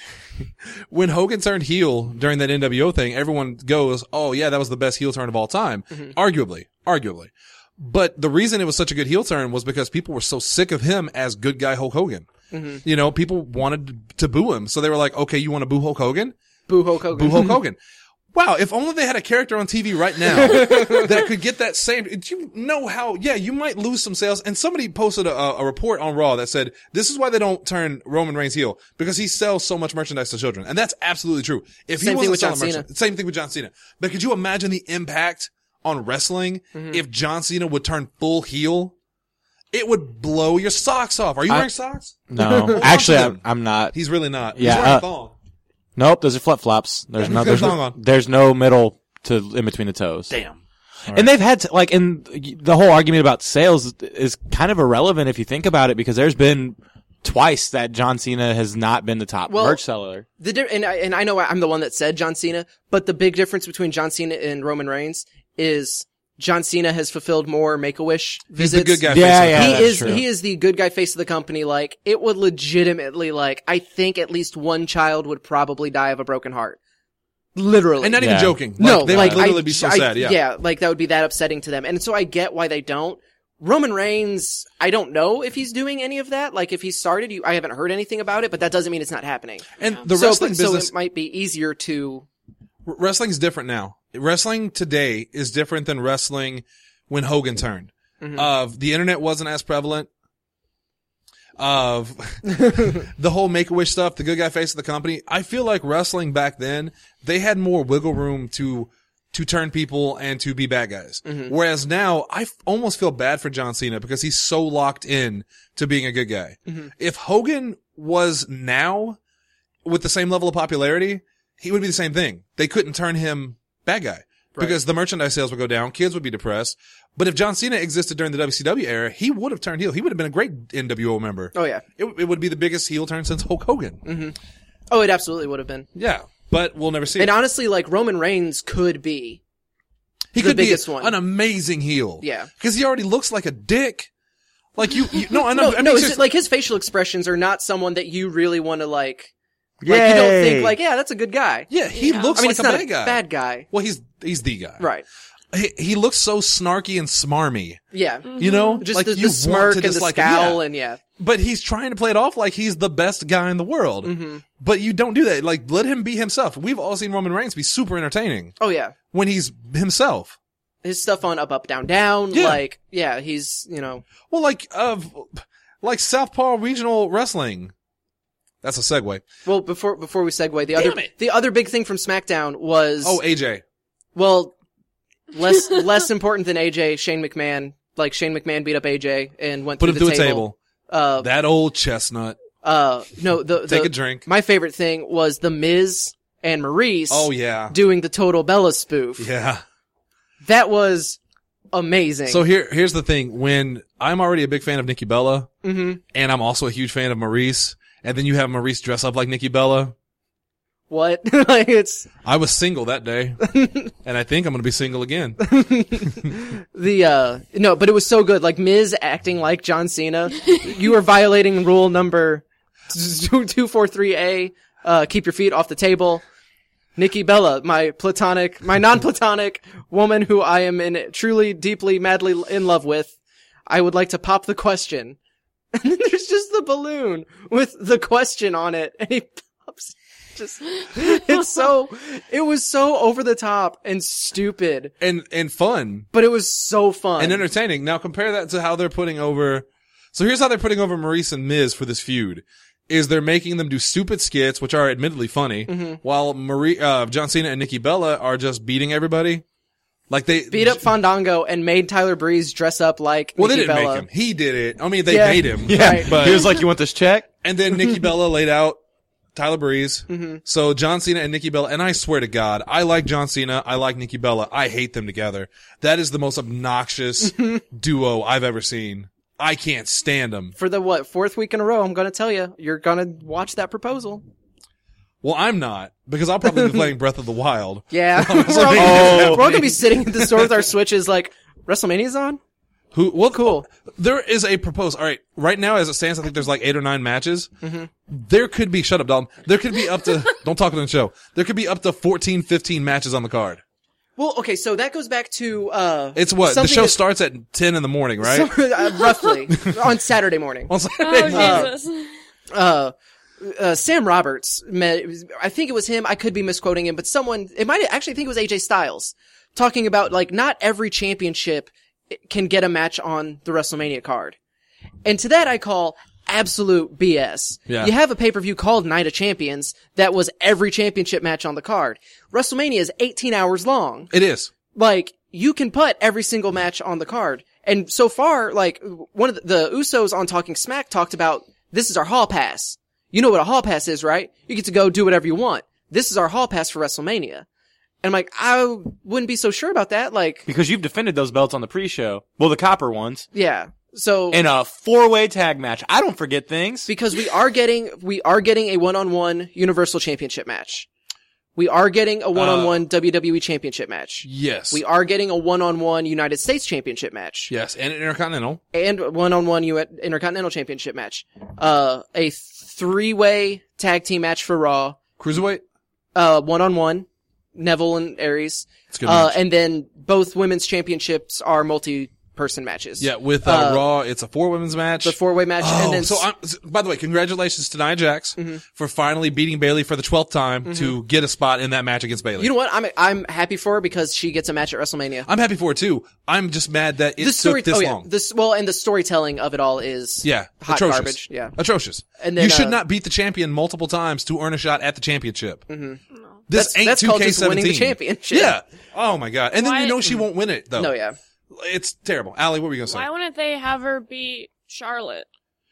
When Hogan turned heel during that N W O thing, everyone goes, oh yeah, that was the best heel turn of all time. Arguably. Arguably. But the reason it was such a good heel turn was because people were so sick of him as good guy Hulk Hogan. You know, people wanted to boo him. So they were like, okay, you want to boo Hulk Hogan? Boo Hulk Hogan. Boo Hulk Hogan. Wow, if only they had a character on T V right now that could get that same, do you know how, yeah, you might lose some sales. And somebody posted a, a report on Raw that said, this is why they don't turn Roman Reigns heel, because he sells so much merchandise to children. And that's absolutely true. If Same he thing wasn't with John selling Cena. merchandise, same thing with John Cena. But could you imagine the impact on wrestling Mm-hmm. if John Cena would turn full heel? It would blow your socks off. Are you I- wearing socks? No, Hold on actually, to I'm, them. I'm not. He's really not. Yeah, He's wearing uh, a thong. Nope, those are flip flops. There's Yeah, no, he's got there's a thong no, on. there's no middle to in between the toes. Damn. And they've had to, like, and the whole argument about sales is kind of irrelevant if you think about it, because there's been twice that John Cena has not been the top Well, merch seller. The di- and I, and I know I'm the one that said John Cena, but the big difference between John Cena and Roman Reigns is John Cena has fulfilled more Make-A-Wish He's visits. the good guy. Yeah, face of the yeah, company. he that's is true. he is the good guy face of the company. Like, it would legitimately, like, I think at least one child would probably die of a broken heart. Literally. And not even Yeah. joking. Like, no, they like would literally I, be so I- sad. Yeah. like that would be that upsetting to them. And so I get why they don't. Roman Reigns, I don't know if he's doing any of that. Like, if he started, you, I haven't heard anything about it, but that doesn't mean it's not happening. And the so, wrestling but- so business, it might be easier to. wrestling's different now. Wrestling today is different than wrestling when Hogan turned. Mhm. Of the internet wasn't as prevalent. Of the whole Make-A-Wish stuff, the good guy face of the company. I feel like wrestling back then, they had more wiggle room to to turn people and to be bad guys. Whereas now, I f- almost feel bad for John Cena because he's so locked in to being a good guy. If Hogan was now with the same level of popularity, he would be the same thing. They couldn't turn him bad guy because the merchandise sales would go down. Kids would be depressed. But if John Cena existed during the W C W era, he would have turned heel. He would have been a great N W O member. Oh yeah. It, it would be the biggest heel turn since Hulk Hogan. Oh, it absolutely would have been. Yeah. But we'll never see And it. honestly, like, Roman Reigns could be. He the could biggest be one. an amazing heel. Yeah. Because he already looks like a dick. Like you, you no, I know. No, I mean, no, it's seriously- just, like, his facial expressions are not someone that you really want to, like, like, you don't think, like, yeah, that's a good guy. yeah, he Yeah. looks I mean, like it's a not bad a guy. bad guy. Well, he's he's the guy. Right. He, he looks so snarky and smarmy. Yeah. You know, Just like the, you the want smirk to and the just, like, scowl yeah. and yeah. But he's trying to play it off like he's the best guy in the world. Mm-hmm. But you don't do that. Like, let him be himself. We've all seen Roman Reigns be super entertaining Oh yeah. when he's himself. His stuff on Up, Up, Down, Down. Yeah. Like, yeah, he's, you know. Well, like, of, like Southpaw Regional Wrestling. That's a segue. Well, before, before we segue, the Damn other, it. the other big thing from SmackDown was, Oh, A J. well, less, less important than A J, Shane McMahon. Like, Shane McMahon beat up A J and went Put through him through the a table. table. Uh, That old chestnut. uh, no, the, Take the a drink. my favorite thing was The Miz and Maurice Oh, yeah. doing the Total Bella spoof. Yeah. That was amazing. So here, here's the thing. When I'm already a big fan of Nikki Bella, Mhm. and I'm also a huge fan of Maurice, and then you have Maurice dress up like Nikki Bella. What? Like, it's, I was single that day, and I think I'm going to be single again. the, uh, no, but it was so good. Like, Miz acting like John Cena. You were violating rule number two four three A, uh, keep your feet off the table. Nikki Bella, my platonic, my non-platonic woman who I am in truly, deeply, madly in love with, I would like to pop the question. And then there's just the balloon with the question on it, and he pops. Just, it's so, it was so over the top and stupid, and and fun, but it was so fun and entertaining. Now compare that to how they're putting over. So here's how they're putting over Maurice and Miz for this feud. Is they're making them do stupid skits, which are admittedly funny, mm-hmm. while Marie, uh, John Cena and Nikki Bella are just beating everybody. Like they beat up Fandango and made Tyler Breeze dress up like well, Nikki they didn't Bella. make him. He did it. I mean, they Yeah. made him. Yeah, Right. but he was like, "You want this check?" and then Nikki Bella laid out Tyler Breeze. Mm-hmm. So John Cena and Nikki Bella, and I swear to God, I like John Cena. I like Nikki Bella. I hate them together. That is the most obnoxious duo I've ever seen. I can't stand them. For the what fourth week in a row, I'm gonna tell you, you're gonna watch that proposal. Well, I'm not, because I'll probably be playing Breath of the Wild. Yeah, we're, all, Oh. we're all gonna be sitting at the store with our Switches, like WrestleMania's on. Who? Well, Cool. There is a proposal. All right, right now as it stands, I think there's like eight or nine matches. Mm-hmm. There could be. Shut up, Dalton. There could be up to. Don't talk on the show. There could be up to fourteen, fifteen matches on the card. Well, okay, so that goes back to uh, It's what the something show that- starts at ten in the morning, right? so- uh, roughly on Saturday morning. On Saturday. Oh, Jesus. Uh, uh, Sam Roberts met, I think it was him, I could be misquoting him, but someone, it might actually think it was A J Styles, talking about like not every championship can get a match on the WrestleMania card. And to that I call absolute B S. Yeah. You have a pay-per-view called Night of Champions that was every championship match on the card. WrestleMania is eighteen hours long. It is. Like, you can put every single match on the card. And so far, like, one of the, the Usos on Talking Smack talked about, this is our hall pass. You know what a hall pass is, right? You get to go do whatever you want. This is our hall pass for WrestleMania. And I'm like, I wouldn't be so sure about that. Like, Because you've defended those belts on the pre-show. Well, the copper ones. yeah. So, In a four-way tag match. I don't forget things. because we are getting, we are getting a one-on-one Universal Championship match. We are getting a one-on-one Uh, W W E Championship match. Yes. We are getting a one-on-one United States Championship match. Yes, and an Intercontinental. And one-on-one U S Intercontinental Championship match. Uh, a three-way tag team match for Raw. Cruiserweight. Uh, one-on-one. Neville and Aries. It's a good Uh, match. and then both women's championships are multi-person matches. Yeah, with uh, uh, Raw, it's a four women's match. The four-way match. Oh, and then so I'm, by the way, congratulations to Nia Jax Mm-hmm. for finally beating Bayley for the twelfth time to get a spot in that match against Bayley. you know what? I'm, I'm happy for her because she gets a match at WrestleMania. I'm happy for it too. I'm just mad that it the story, took this oh yeah, long. this, well, and the storytelling of it all is Yeah, hot atrocious. garbage. Yeah. Atrocious. And then, you should uh, not beat the champion multiple times to earn a shot at the championship. Mm-hmm. This That's- ain't that's two called K just winning seventeen. the championship. Yeah. Oh my god. And then Why- you know she won't win it though. No, yeah. It's terrible. Allie, what were you gonna say? Why wouldn't they have her beat Charlotte?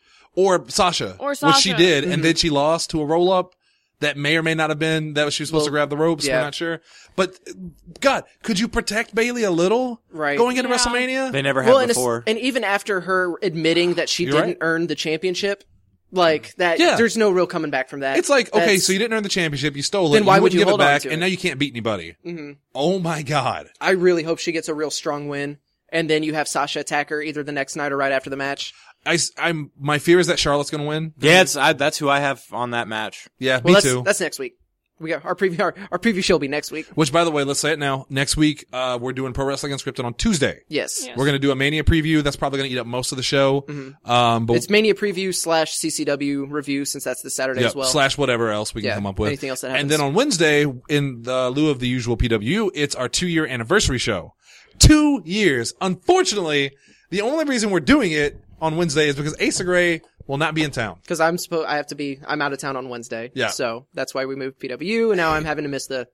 Or Sasha. Or Which she Sasha. did, and then she lost to a roll up that may or may not have been that she was supposed Well, to grab the ropes. yeah. We're not sure. But God, could you protect Bayley a little? Right. Going into Yeah. WrestleMania? They never have Well, and, it's- before. and even after her admitting that she You're didn't right. earn the championship, like that, Yeah. there's no real coming back from that. It's like, okay, That's- so you didn't earn the championship, you stole it, Then why would wouldn't you give hold it on back, to and it? now you can't beat anybody. Mm-hmm. Oh my God. I really hope she gets a real strong win, and then you have Sasha attack her either the next night or right after the match. I, am my fear is that Charlotte's gonna win. Yeah, it's, I, that's who I have on that match. Yeah, Well, me that's too. that's next week. We got our preview. Our, our preview show will be next week. Which, by the way, let's say it now. Next week, uh, we're doing Pro Wrestling Unscripted on Tuesday. Yes, Yeah. We're gonna do a Mania preview. That's probably gonna eat up most of the show. Um, but it's Mania preview slash C C W review since that's this Saturday yeah, as well. slash whatever else we can Yeah, come up with. anything else that And happens. then on Wednesday, in the lieu of the usual P W, it's our two year anniversary show. Two years. Unfortunately, the only reason we're doing it on Wednesday is because Asa Gray will not be in town. Because I'm supposed, I have to be, I'm out of town on Wednesday. Yeah. So that's why we moved P W, and now I'm having to miss the.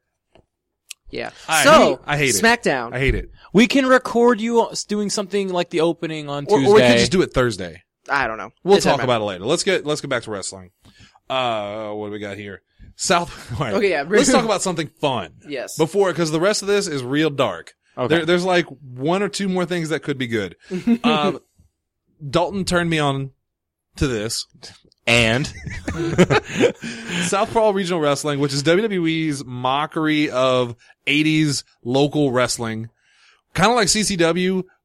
Yeah. I so hate- I hate it. SmackDown. I hate it. We can record you doing something like the opening on Or, Tuesday. or we could just do it Thursday. I don't know. We'll It doesn't talk matter. about it later. Let's get let's get back to wrestling. Uh, what do we got here? South. All right. Okay, yeah. Let's talk about something fun. Yes. Before, because the rest of this is real dark. Okay. There, there's like one or two more things that could be good. um, Dalton turned me on to this. And Southpaw Regional Wrestling, which is W W E's mockery of eighties local wrestling. Kind of like C C W,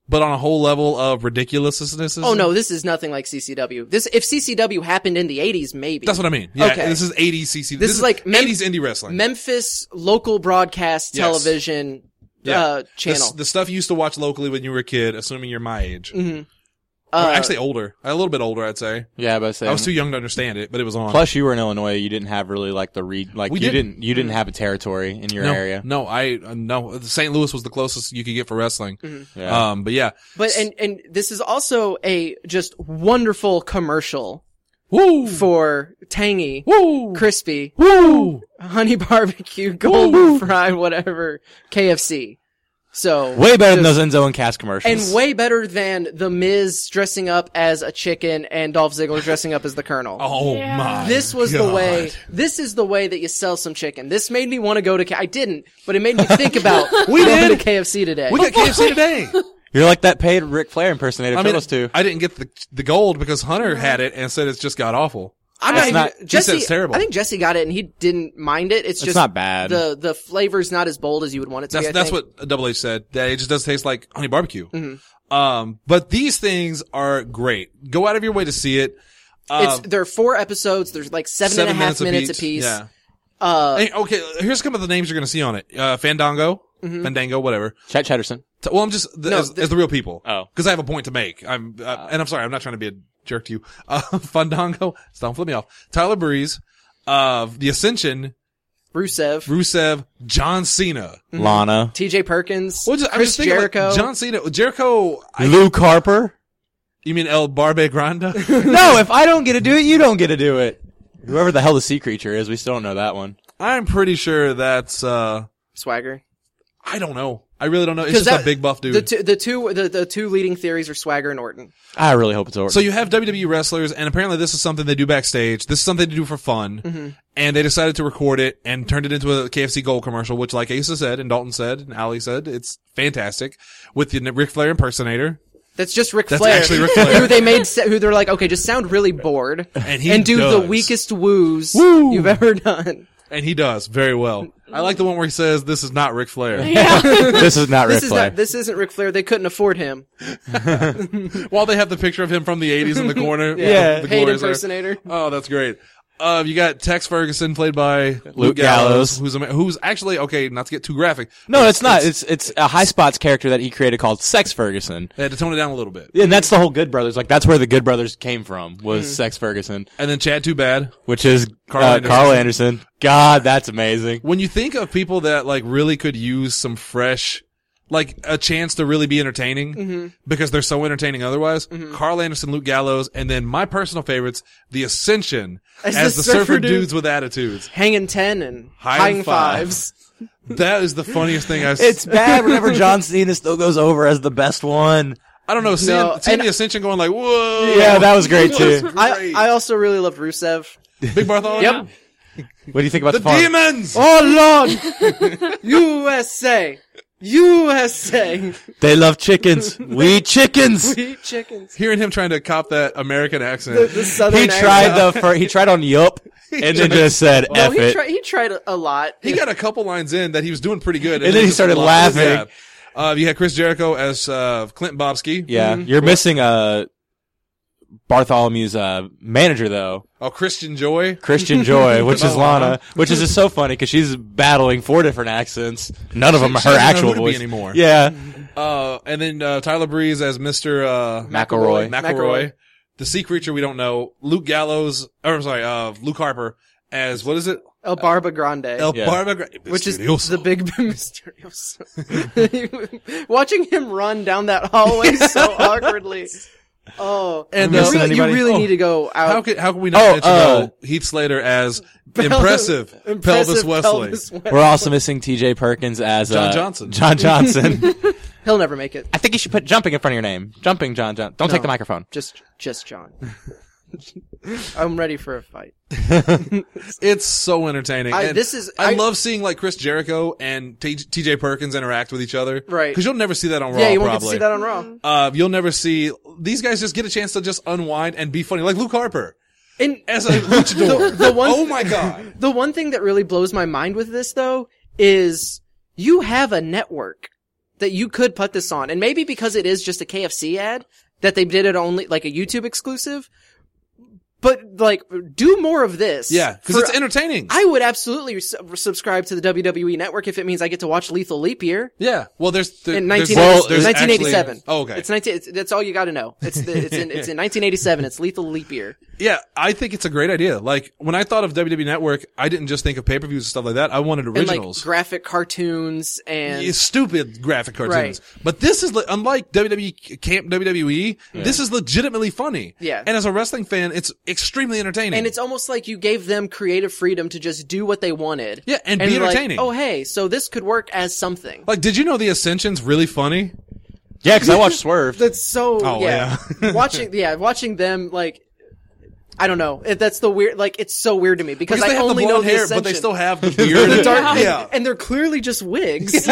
but on a whole level of ridiculousness. Oh no, this is nothing like C C W. This, if C C W happened in the eighties, maybe. That's what I mean. Yeah, Okay. this is eighties C C W. This is like Mem- eighties indie wrestling. Memphis local broadcast Yes. television Yeah. uh, The, channel. the stuff you used to watch locally when you were a kid, assuming you're my age. hmm Or Uh, actually older. A little bit older, I'd say. Yeah, but I say I was too young to understand it, but it was on. Plus, you were in Illinois. You didn't have really like the read. Like We you didn't. didn't. You didn't have a territory in your no, area. No, I, uh, no. Saint Louis was the closest you could get for wrestling. Yeah. Um, but yeah. But and and this is also a just wonderful commercial Woo! for tangy, Woo! crispy, Woo! honey barbecue, golden fried, whatever K F C. So Way better than just- those Enzo and Cass commercials. and way better than the Miz dressing up as a chicken and Dolph Ziggler dressing up as the Colonel. Oh Yeah. my. This was God. the way. This is the way that you sell some chicken. This made me want to go to. K- I didn't, but it made me think about We going did. to K F C today. We got K F C today. You're like that paid Ric Flair impersonator. I mean, Turtles too. I didn't get the the gold because Hunter had it and said it's just got awful. I'm It's not, not- even, he Jesse. said it's terrible. I think Jesse got it and he didn't mind it. It's It's just not bad. The the flavor's not as bold as you would want it to That's be. I that's think. what Double H said. That it just does taste like honey barbecue. Mm-hmm. Um, but these things are great. Go out of your way to see it. It's Um, there are four episodes. There's like seven, and a half minutes apiece. Yeah. Uh, Hey, okay, here's some of the names you're going to see on it. Uh, Fandango, Fandango, whatever. Chet Chetterson. T- Well, I'm just, the, No, as, the- as the real people. Oh. Cause I have a point to make. I'm, uh, and I'm sorry, I'm not trying to be a jerk to you. Uh, Fandango, don't flip me off. Tyler Breeze, uh, The Ascension, Rusev, Rusev, John Cena. Lana. T J Perkins, Well, just, I'm Chris just thinking, like, Jericho. John Cena, Jericho, I, Luke Harper. you mean El Barbe Grande? No, if I don't get to do it, you don't get to do it. Whoever the hell the sea creature is, we still don't know that one. I'm pretty sure that's, uh, Swagger. I don't know. I really don't know. It's just that- a big buff dude. The two, the two, the, the two leading theories are Swagger and Orton. I really hope it's Orton. So you have W W E wrestlers, and apparently this is something they do backstage. This is something to do for fun. Mm-hmm. And they decided to record it and turned it into a K F C Gold commercial, which like Asa said, and Dalton said, and Ali said, it's fantastic. With the Ric Flair impersonator. That's just Ric That's Flair. actually Ric Flair. Who they made, sa- who they're like, okay, just sound really bored. And he do does. the weakest woos Woo! you've ever done. And he does very well. I like the one where he says, this is not Ric Flair. Yeah. this is not Ric This is Flair. not, this isn't Ric Flair. They couldn't afford him. While they have the picture of him from the eighties in the corner. Yeah. The Paid glorious there. impersonator. Oh, that's great. Uh, you got Tex Ferguson played by Luke Gallows. who's, a, who's actually, okay, not to get too graphic. no, but it's not. It's it's a High Spots character that he created called Sex Ferguson. They had to tone it down a little bit. And that's the whole Good Brothers. Like, that's where the Good Brothers came from, was Sex Ferguson, And then Chad Too Bad. which is Carl uh, Anderson. Carl Anderson. God, that's amazing. When you think of people that like really could use some fresh, like a chance to really be entertaining Mm-hmm. because they're so entertaining otherwise, Carl Anderson, Luke Gallows, and then my personal favorites, The Ascension, As as, the the, surfer, surfer dude. dudes with attitudes. Hanging ten and High hiding and five. fives. That is the funniest thing I've It's bad whenever John Cena still goes over as the best one. I don't know, seeing, No, seeing and- The Ascension going like, whoa. Yeah, that was great too. I, Great. I also really loved Rusev. Big Bartholomew? Yep. What do you think about The the, farm? Demons! Oh Lord! U S A! U S A! They love chickens. We eat chickens. We eat chickens. Hearing him trying to cop that American accent. The, the southern He accent. tried the fir- he tried on Yup and then just said No, F he it. tried. He tried a, a lot. He got a couple lines in that he was doing pretty good. And then he just started lost- laughing. Yeah. Uh, you had Chris Jericho as, uh, Clint Bobsky. Yeah, you're missing uh Bartholomew's uh manager though, Oh, Christian Joy. Christian Joy, which is Oh, Lana, which is just so funny because she's battling four different accents. None of them are She her doesn't know actual who to be voice anymore. Yeah, Uh, and then, uh, Tyler Breeze as Mister Uh, McElroy. McElroy. McElroy. The Sea Creature we don't know. Luke Gallows, or I'm sorry, uh, Luke Harper as, what is it? El Barba Grande. El Yeah. Barba, which is Mysterioso. the big Mysterioso. Watching him run down that hallway so awkwardly. Oh, And, you uh, really, you anybody? really Oh. need to go out. How can, how can we not Oh, mention uh, though, Heath Slater as impressive, Pelvis Impressive Wesley? Pelvis Wesley. we're also missing T J Perkins as John uh, Johnson. John Johnson. He'll never make it. I think you should put jumping in front of your name. Jumping John John. Don't take No. the microphone. Just, just John. I'm ready for a fight. It's so entertaining. I- And this is- I, I- love seeing like Chris Jericho and T J Perkins interact with each other. Right. Because you'll never see that on Raw. Yeah, you won't probably. get to see that on Raw. Uh, you'll never see these guys just get a chance to just unwind and be funny, like Luke Harper And as a luchador. The- the one- oh my god! the one thing that really blows my mind with this, though, is you have a network. that you could put this on. And maybe because it is just a K F C ad, that they did it only, like a YouTube exclusive. But, like, do more of this. Yeah, because For- it's entertaining. I would absolutely su- subscribe to the W W E Network if it means I get to watch Lethal Leap Year. yeah. Well, there's, there, In there's, nineteen eighty, well, there's nineteen actually- eighty-seven. oh, okay. It's nineteen. It's, that's all you got to know. It's the, it's in it's in nineteen eighty-seven. It's Lethal Leap Year. Yeah, I think it's a great idea. Like, when I thought of W W E Network, I didn't just think of pay-per-views and stuff like that. I wanted And originals. like graphic cartoons and It's stupid graphic cartoons. Right. But this is, le- unlike W W E, Camp W W E, this is legitimately funny. Yeah. And as a wrestling fan, it's extremely entertaining. and it's almost like you gave them creative freedom to just do what they wanted. Yeah, and be like, entertaining. oh, hey, so this could work as something. Like, did you know the Ascension's really funny? Yeah, because I watched Swerve. That's so, Oh, yeah. yeah. watching, yeah, watching them, like, I don't know. It, that's the weird, like, it's so weird to me because, Because I they have only the know blonde the hair, Ascension. but they still have the beard. The dark, yeah. yeah. And they're clearly just wigs.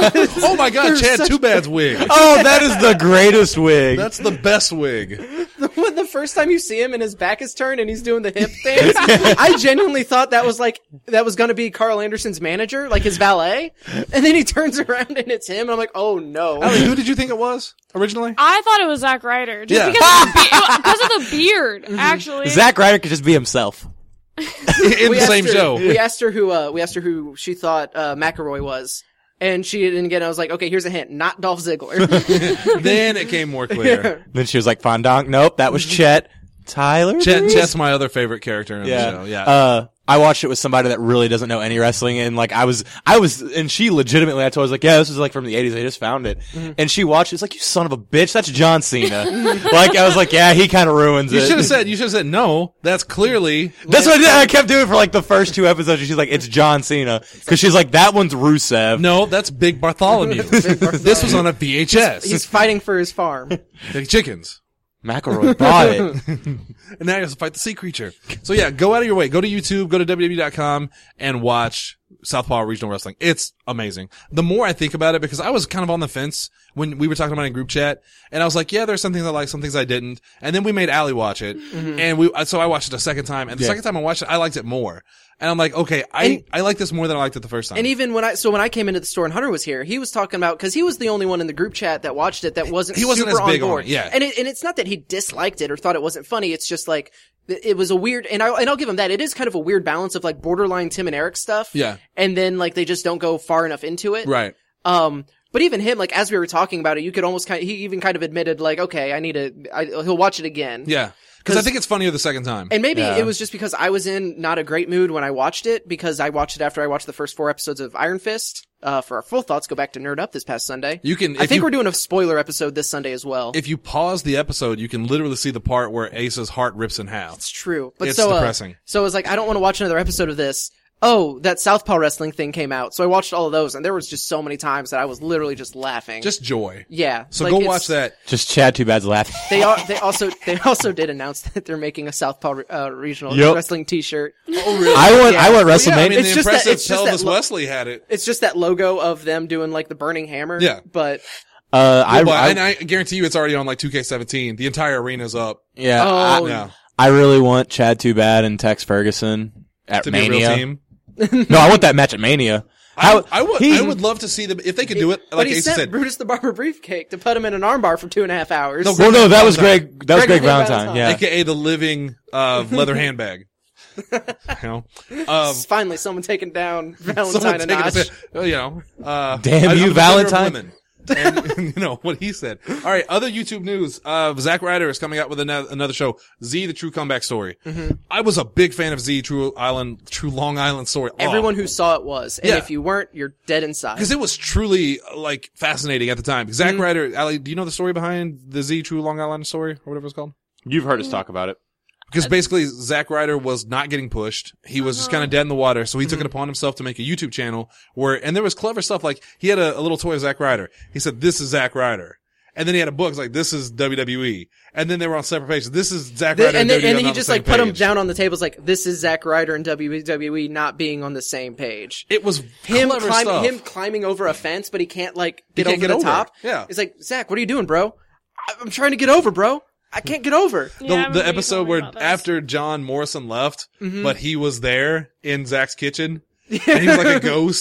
Oh my god, They're Chad such- Too Bad's wig. Oh, that is the greatest wig. That's the best wig. When the first time you see him and his back is turned and he's doing the hip things, I genuinely thought that was like, that was gonna be Carl Anderson's manager, like his valet. And then he turns around and it's him and I'm like, oh no. Allie, who did you think it was originally? I thought it was Zack Ryder. Just Yeah. because, of the be- because of the beard, actually. Zack Ryder could just be himself. In the We asked same her- show. We asked her who, uh, we asked her who she thought, uh, McElroy was. And she, and again, I was like, okay, here's a hint. Not Dolph Ziggler. Then it came more clear. Then she was like, Fondant. Nope, that was Chet. Tyler? Chet, Breeze? Chet's my other favorite character in Yeah. the show. Yeah. Uh, I watched it with somebody that really doesn't know any wrestling, and like I was, I was, and she legitimately, I told her, I was like, yeah, this is like from the eighties. I just found it, and she watched it. It's like, you son of a bitch, that's John Cena. Like I was like, yeah, he kind of ruins you it. should have said, you should have said, no, that's clearly, That's what I did. I kept doing for like the first two episodes. She's like, it's John Cena, because she's like, that one's Rusev. no, that's Big Bartholomew. This was on a V H S. He's fighting for his farm. Like chickens. McElroy bought it. And now he has to fight the sea creature. So yeah, go out of your way. Go to YouTube, go to W W E dot com and watch Southpaw Regional Wrestling. It's amazing. The more I think about it, because I was kind of on the fence when we were talking about it in group chat, and I was like, yeah, there's some things I like, some things I didn't. And then we made Allie watch it, and we, so I watched it a second time, and the Yeah. second time I watched it, I liked it more. And I'm like, okay, I, And- I like this more than I liked it the first time. And even when I, so when I came into the store and Hunter was here, he was talking about, cause he was the only one in the group chat that watched it that wasn't He wasn't super as big on on board. it, yeah. And it, and it's not that he disliked it or thought it wasn't funny. It's just like, it was a weird, and I, and I'll give him that. It is kind of a weird balance of like borderline Tim and Eric stuff. Yeah. And then like they just don't go far enough into it. right. Um, but even him, like as we were talking about it, you could almost kind of, he even kind of admitted like, okay, I need to, I, he'll watch it again. Yeah. Cause I 'Cause- think it's funnier the second time. And maybe Yeah. it was just because I was in not a great mood when I watched it, because I watched it after I watched the first four episodes of Iron Fist. Uh, for our full thoughts, go back to Nerd Up this past Sunday. You can, I if think you, we're doing a spoiler episode this Sunday as well. if you pause the episode, you can literally see the part where Ace's heart rips in half. It's true. But It's so, uh, depressing. so I was like, I don't want to watch another episode of this. Oh, that Southpaw wrestling thing came out. So I watched all of those, and there was just so many times that I was literally just laughing. Just joy. yeah. So like, go it's- watch that. Just Chad Too Bad's laughing. They are. They also. They also did announce that they're making a Southpaw uh, regional Yep. wrestling T-shirt. Oh, really? I want, I want Yeah, I WrestleMania. mean, It's the just that- impressive it's just that Pelvis lo- Wesley had it. It's just that logo of them doing like the burning hammer. Yeah. But uh, I, But- I, and I guarantee you it's already on like two K seventeen. The entire arena's up. yeah, Oh, I, Yeah. I really want Chad Too Bad and Tex Ferguson at To be a real Mania. team. No, I want that match at Mania. I, How- I would, he- I would love to see them, if they could do it, but like he Ace sent said. Brutus the Barber Briefcake to put him in an armbar for two and a half hours. No, Well, no, that was Valentine. Greg. That was Greg Greg Valentine. Valentine. Yeah. A K A the living, uh, leather handbag. You know? Um, Finally, someone taking down someone Valentine a taking a notch. bit- well, you know, uh, Damn I- you, I'm a defender of Valentine. women. And, you know, what he said. All right, other YouTube news. Uh, Zack Ryder is coming out with another, another show, Z, The True Comeback Story. Mm-hmm. I was a big fan of Z, True Island, True Long Island Story. Oh. Everyone who saw it was, and Yeah. if you weren't, you're dead inside. Because it was truly, like, fascinating at the time. Mm-hmm. Zack Ryder, Ali, do you know the story behind the Z, True Long Island Story, or whatever it's called? You've heard us talk about it. Because basically, Zack Ryder was not getting pushed. He was just kind of dead in the water, so he took it upon himself to make a YouTube channel where, and there was clever stuff, like, he had a, a little toy of Zack Ryder. He said, this is Zack Ryder. And then he had a book, it's like, this is W W E. And then they were on separate pages. This is Zack The- Ryder and then, W W E and then on he the just same like put them page. down on the tables like, this is Zack Ryder and W W E not being on the same page. It was Him clever climb, stuff. him climbing over a fence, but he can't like He get can't over get the over. top. Yeah. He's like, Zach, what are you doing, bro? I- I'm trying to get over, bro. I can't get over. the, Yeah, I remember the you episode told me where about this. after John Morrison left, Mm-hmm. but he was there in Zach's kitchen, and he was like a ghost,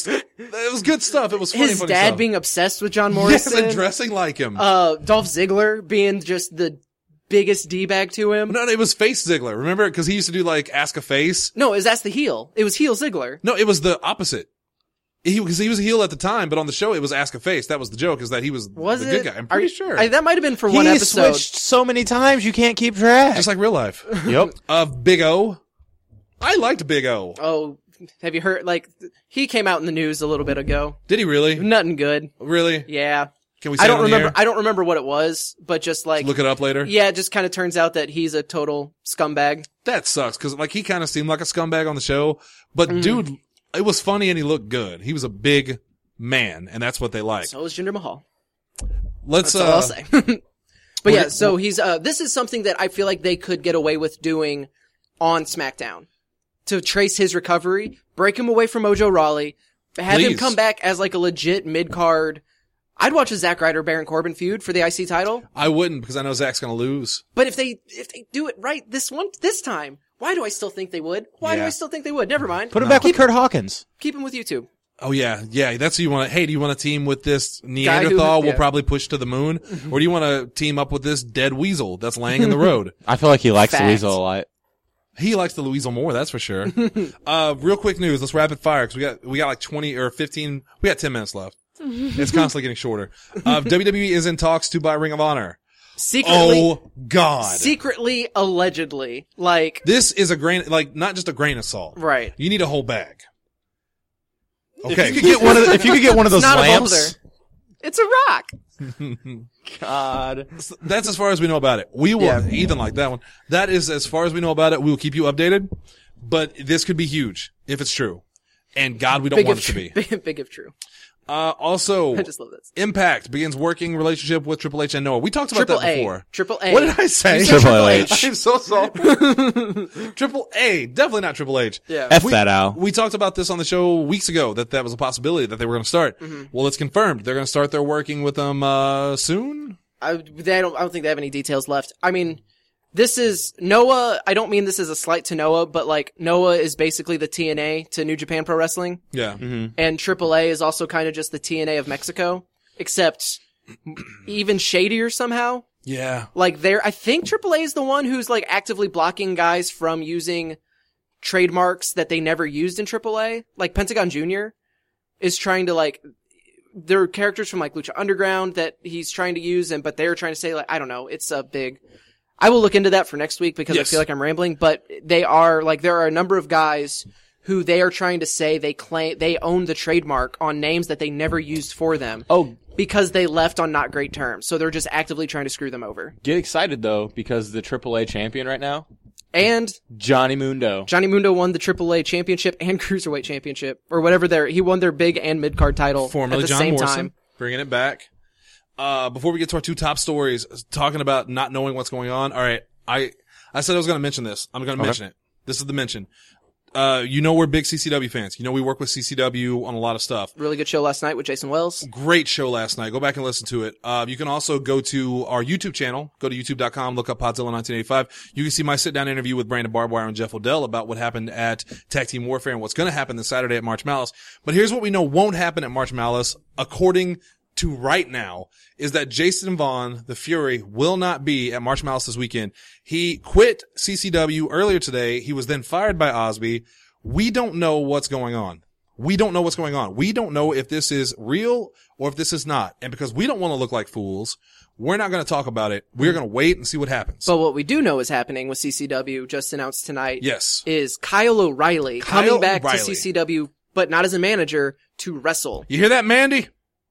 It was good stuff. It was funny. His funny dad stuff. being obsessed with John yes, Morrison. and dressing like him. uh, Dolph Ziggler being just the biggest D-bag to him. no, no, it was Face Ziggler. Remember? Because he used to do like Ask a Face. No, it was that's the heel. It was heel Ziggler. No, it was the opposite. He because he was a heel at the time, but on the show it was Ask a Face. That was the joke, is that he was, Was the it? good guy. I'm Are pretty you- sure. I, that might have been for He one episode. switched so many times you can't keep track. Just like real life. Yep. Of Big O. I liked Big O. Oh, have you heard? Like, he came out in the news a little bit ago. Did he really? Nothing good. Really? Yeah. Can we say I it don't on the remember. air? I don't remember what it was, but just like, Look it up later. yeah, it just kind of turns out that he's a total scumbag. That sucks because like he kind of seemed like a scumbag on the show, but Mm. dude, it was funny and he looked good. He was a big man, and that's what they like. So is Jinder Mahal. Let's That's uh, all I'll say. But yeah, what- so he's, uh, this is something that I feel like they could get away with doing on SmackDown. To trace his recovery, break him away from Mojo Rawley, have him Please. come back as like a legit mid-card. I'd watch a Zack Ryder Baron Corbin feud for the I C title. I wouldn't because I know Zach's gonna lose. But if they, if they do it right this one, this time, why do I still think they would? Why do Yeah. I still think they would? Never mind. Put him back with Kurt Hawkins. Keep him with YouTube. Oh yeah, yeah. That's who you want to. Hey, do you want to team with this Neanderthal? who- We'll yeah. probably push to the moon, or do you want to team up with this dead weasel that's laying in the road? I feel like he likes Facts. the weasel a lot. He likes the Louisel more, that's for sure. uh, real quick news. Let's rapid fire because we got we got like twenty or fifteen. We got ten minutes left. It's constantly getting shorter. Uh, W W E is in talks to buy Ring of Honor. Secretly, Oh God! secretly, allegedly, like, This is a grain, like not just a grain of salt. right. You need a whole bag. If Okay. you could get one of the, if you could get one of those Not a lamps. boulder. It's a rock. God. That's as far as we know about it. We will, Yeah. Ethan like that one. That is as far as we know about it. We will keep you updated, but this could be huge if it's true. And God, we don't Big want if it to true. be. Big, big if true. Uh, also, I just love this. Impact begins working relationship with Triple H and Noah. We talked about Triple that A. before. Triple A. What did I say? You said Triple H. I'm so sorry. Triple A. Definitely not Triple H. Yeah. F We- that out. We talked about this on the show weeks ago, that that was a possibility that they were going to start. Mm-hmm. Well, it's confirmed. They're going to start their working with them, uh, soon. I, they don't, I don't think they have any details left. I mean, this is Noah. I don't mean this as a slight to Noah, but like Noah is basically the T N A to New Japan Pro Wrestling, Yeah. and Triple A is also kind of just the T N A of Mexico, except even shadier somehow. Yeah. Like they're, I think Triple A is the one who's like actively blocking guys from using trademarks that they never used in Triple A. Like Pentagon Junior is trying to like, there are characters from like Lucha Underground that he's trying to use, and but they're trying to say like, I don't know, it's a big. I will look into that for next week because Yes. I feel like I'm rambling, but they are like, there are a number of guys who they are trying to say they claim, they own the trademark on names that they never used for them. Oh, Because they left on not great terms. So they're just actively trying to screw them over. get excited though, because the Triple A champion right now, And Johnny Mundo. Johnny Mundo won the Triple A championship and Cruiserweight championship, or whatever their, he won their big and mid-card title Formerly at the John same Morrison. time. Bringing it back. Uh, before we get to our two top stories, talking about not knowing what's going on. All right. I, I said I was going to mention this. I'm going to mention it. This is the mention. Uh, you know, we're big C C W fans. You know, we work with C C W on a lot of stuff. Really good show last night with Jason Wells. Great show last night. Go back and listen to it. Uh, you can also go to our YouTube channel. Go to youtube dot com, look up Podzilla nineteen eighty-five. You can see my sit down interview with Brandon Barbwire and Jeff Odell about what happened at Tag Team Warfare and what's going to happen this Saturday at March Malice. But here's what we know won't happen at March Malice, according to right now, is that Jason Vaughn, the Fury, will not be at March Malice this weekend. He quit C C W earlier today. He was then fired by Osby. We don't know what's going on. We don't know what's going on. We don't know if this is real or if this is not. And because we don't want to look like fools, we're not going to talk about it. We're going to wait and see what happens. But what we do know is happening with C C W, just announced tonight, Yes. is Kyle O'Reilly Kyle coming back O'Reilly. to C C W, but not as a manager, to wrestle. You hear that, Mandy?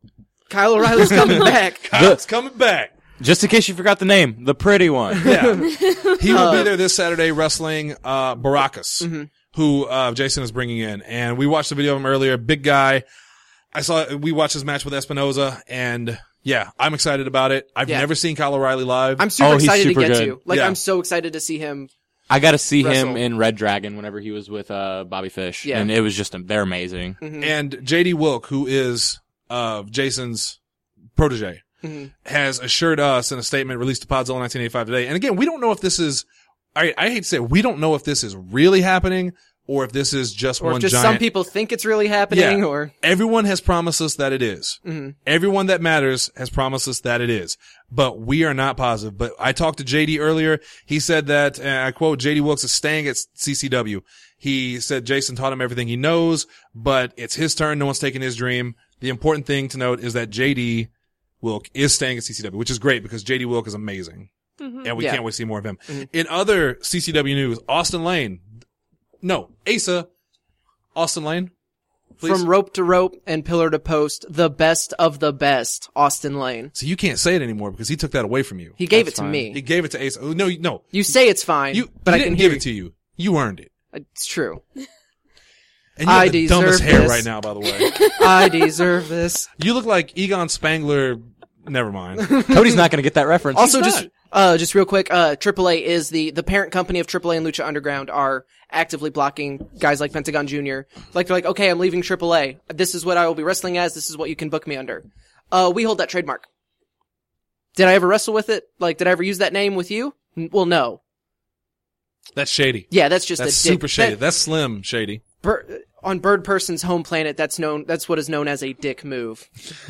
Kyle O'Reilly's coming back. Kyle's coming back. Just in case you forgot the name, the pretty one. Yeah. He will be there this Saturday wrestling, uh, Baracus, who, uh, Jason is bringing in. And we watched the video of him earlier. Big guy. I saw, we watched his match with Espinoza, and yeah, I'm excited about it. I've Yeah. never seen Kyle O'Reilly live. I'm super Oh, he's excited super to get good. to. Like, Yeah. I'm so excited to see him. I got to see Wrestle. him in Red Dragon whenever he was with uh, Bobby Fish, Yeah. and it was just they're amazing. And J D Wilk, who is, uh, Jason's protege, has assured us in a statement released to Podzilla nineteen eighty-five today. And again, we don't know if this is, I, I hate to say it, we don't know if this is really happening or if this is just Or one if just giant. some people think it's really happening, Yeah. or Everyone has promised us that it is. Mhm. Everyone that matters has promised us that it is. But we are not positive. But I talked to J D earlier. He said that, and I quote, J D Wilkes is staying at C C W. He said Jason taught him everything he knows, but it's his turn. No one's taking his dream. The important thing to note is that J D Wilk is staying at C C W, which is great because J D Wilk is amazing. And we Yeah. can't wait to see more of him. Mhm. In other C C W news, Austin Lane. No, Asa. Austin Lane. Please. from rope to rope and pillar to post, the best of the best, Austin Lane. So you can't say it anymore because he took that away from you. He gave That's it to fine. me. He gave it to Asa. Oh, no, you- no. You say it's fine, You, but he I can didn't hear give it to you. You earned it. It's true. And you have I the deserve dumbest hair this. right now, by the way. I deserve this. You look like Egon Spangler. Never mind. Cody's not going to get that reference. Also, He's just uh, just real quick, uh, triple A is the the parent company of triple A and Lucha Underground are actively blocking guys like Pentagon Junior Like they're like, okay, I'm leaving triple A. This is what I will be wrestling as. This is what you can book me under. Uh, we hold that trademark. Did I ever wrestle with it? Like, did I ever use that name with you? N- Well, no. That's shady. Yeah, that's just That's a dick. super shady. That- That's slim shady. Bir- on Bird Person's home planet, that's known. That's what is known as a dick move.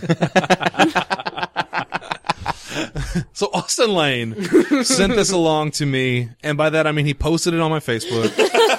So Austin Lane sent this along to me, and by that I mean he posted it on my Facebook.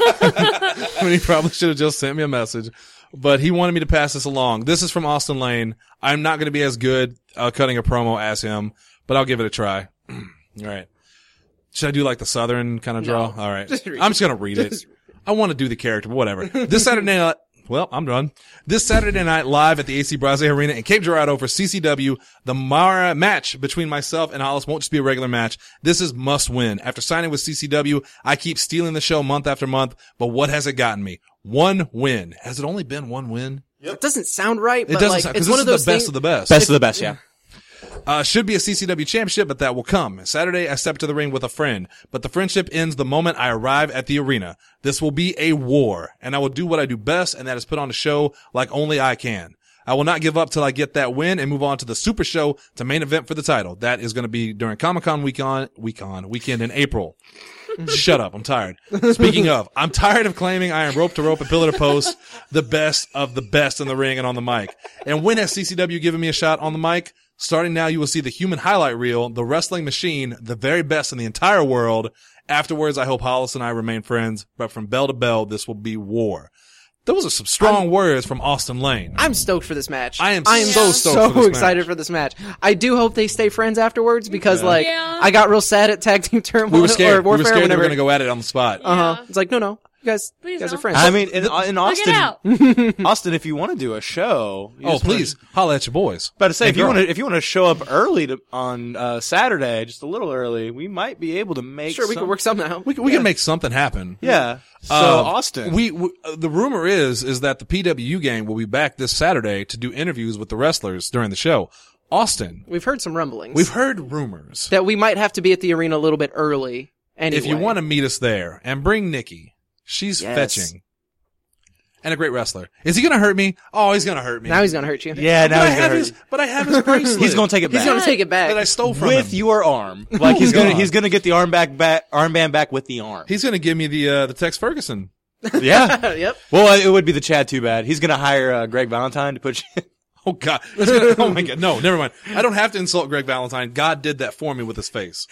I mean, he probably should have just sent me a message, but he wanted me to pass this along. This is from Austin Lane. I'm not going to be as good uh, cutting a promo as him, but I'll give it a try. All right. Should I do like the Southern kind of draw? No. All right. Just read I'm just going to read it. I want to do the character, but whatever. This Saturday night, well, I'm done. This Saturday night, live at the A C Braze Arena in Cape Girardeau for C C W, the Mara match between myself and Hollis won't just be a regular match. This is must win. After signing with C C W, I keep stealing the show month after month, but what has it gotten me? One win. Has it only been one win? It doesn't sound right, It but doesn't like sound, it's because one this of is those the best things. of the best. Best of the best, yeah. Uh, should be a C C W championship, but that will come. Saturday, I step to the ring with a friend, but the friendship ends the moment I arrive at the arena. This will be a war, and I will do what I do best, and that is put on a show like only I can. I will not give up till I get that win and move on to the super show to main event for the title. That is going to be during Comic-Con week on, week on, weekend in April. Shut up. I'm tired. Speaking of, I'm tired of claiming I am rope to rope and pillar to post, the best of the best in the ring and on the mic. And when has C C W given me a shot on the mic? Starting now, you will see the human highlight reel, the wrestling machine, the very best in the entire world. Afterwards, I hope Hollis and I remain friends, but from bell to bell, this will be war. Those are some strong words from Austin Lane. I'm stoked for this match. I am I am so so, stoked for this excited match. for this match. I do hope they stay friends afterwards because, Yeah. like, Yeah. I got real sad at Tag Team Turmoil We were scared. or We were Warfare scared they were whenever. going to go at it on the spot. Uh huh. Yeah. It's like, no, no, you guys, Please you guys are don't. friends. I mean, in, in Look it Austin, out. Austin, if you want to do a show, you Oh, just wanna- please, holla at your boys. About to say, Hey, if you girl. want to, if you want to show up early to, on uh, Saturday, just a little early, we might be able to make. sure, we some, can work something out. We, can- we can make something happen. Yeah. So Uh, Austin, We, we uh, the rumor is is that the P W U gang will be back this Saturday to do interviews with the wrestlers during the show. Austin, We've heard some rumblings. we've heard rumors. that we might have to be at the arena a little bit early. Anyway, If you want to meet us there and bring Nikki, she's Yes. fetching and a great wrestler. Is he going to hurt me? Oh, he's going to hurt me. now he's gonna hurt you. yeah, but now I he's have gonna his, hurt but I have his bracelet. you. He's gonna take it He's back gonna take it back. that I stole from with him. your arm. Like he's Oh, gonna God. he's gonna get the arm back back armband back with the arm. He's going to give me the uh, the Tex Ferguson. Yeah. Yep. Well, it would be the Chad Too Bad. He's gonna hire uh, Greg Valentine to put you. Oh God! He's gonna- oh my God! No, never mind. I don't have to insult Greg Valentine. God did that for me with his face.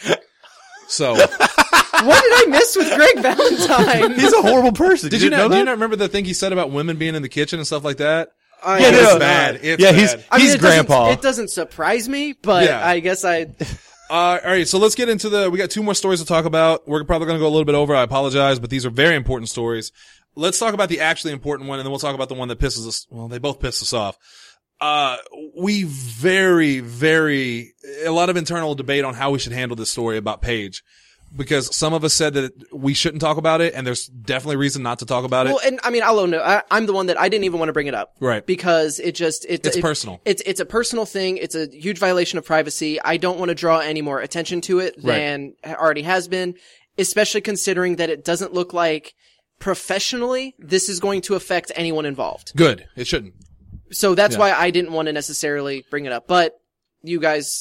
So, What did I miss with Greg Valentine? He's a horrible person. did you didn't not? know Do you that? not remember the thing he said about women being in the kitchen and stuff like that? I Yeah, guess no, It's not. bad. It's yeah, he's bad. I mean, he's it doesn't- grandpa. It doesn't surprise me, but Yeah. I guess I. Uh, all right, so let's get into the. We got two more stories to talk about. We're probably going to go a little bit over. I apologize, but these are very important stories. Let's talk about the actually important one, and then we'll talk about the one that pisses us. Well, they both piss us off. Uh, we very, very a lot of internal debate on how we should handle this story about Paige, because some of us said that we shouldn't talk about it, and there's definitely reason not to talk about it. Well, and I mean, I'll own it. I, I'm the one that I didn't even want to bring it up, Right. Because it just it, It's it- personal. It's it's a personal thing. It's a huge violation of privacy. I don't want to draw any more attention to it Right. than already has been, especially considering that it doesn't look like professionally this is going to affect anyone involved. Good. It shouldn't. So that's Yeah. why I didn't want to necessarily bring it up. But you guys,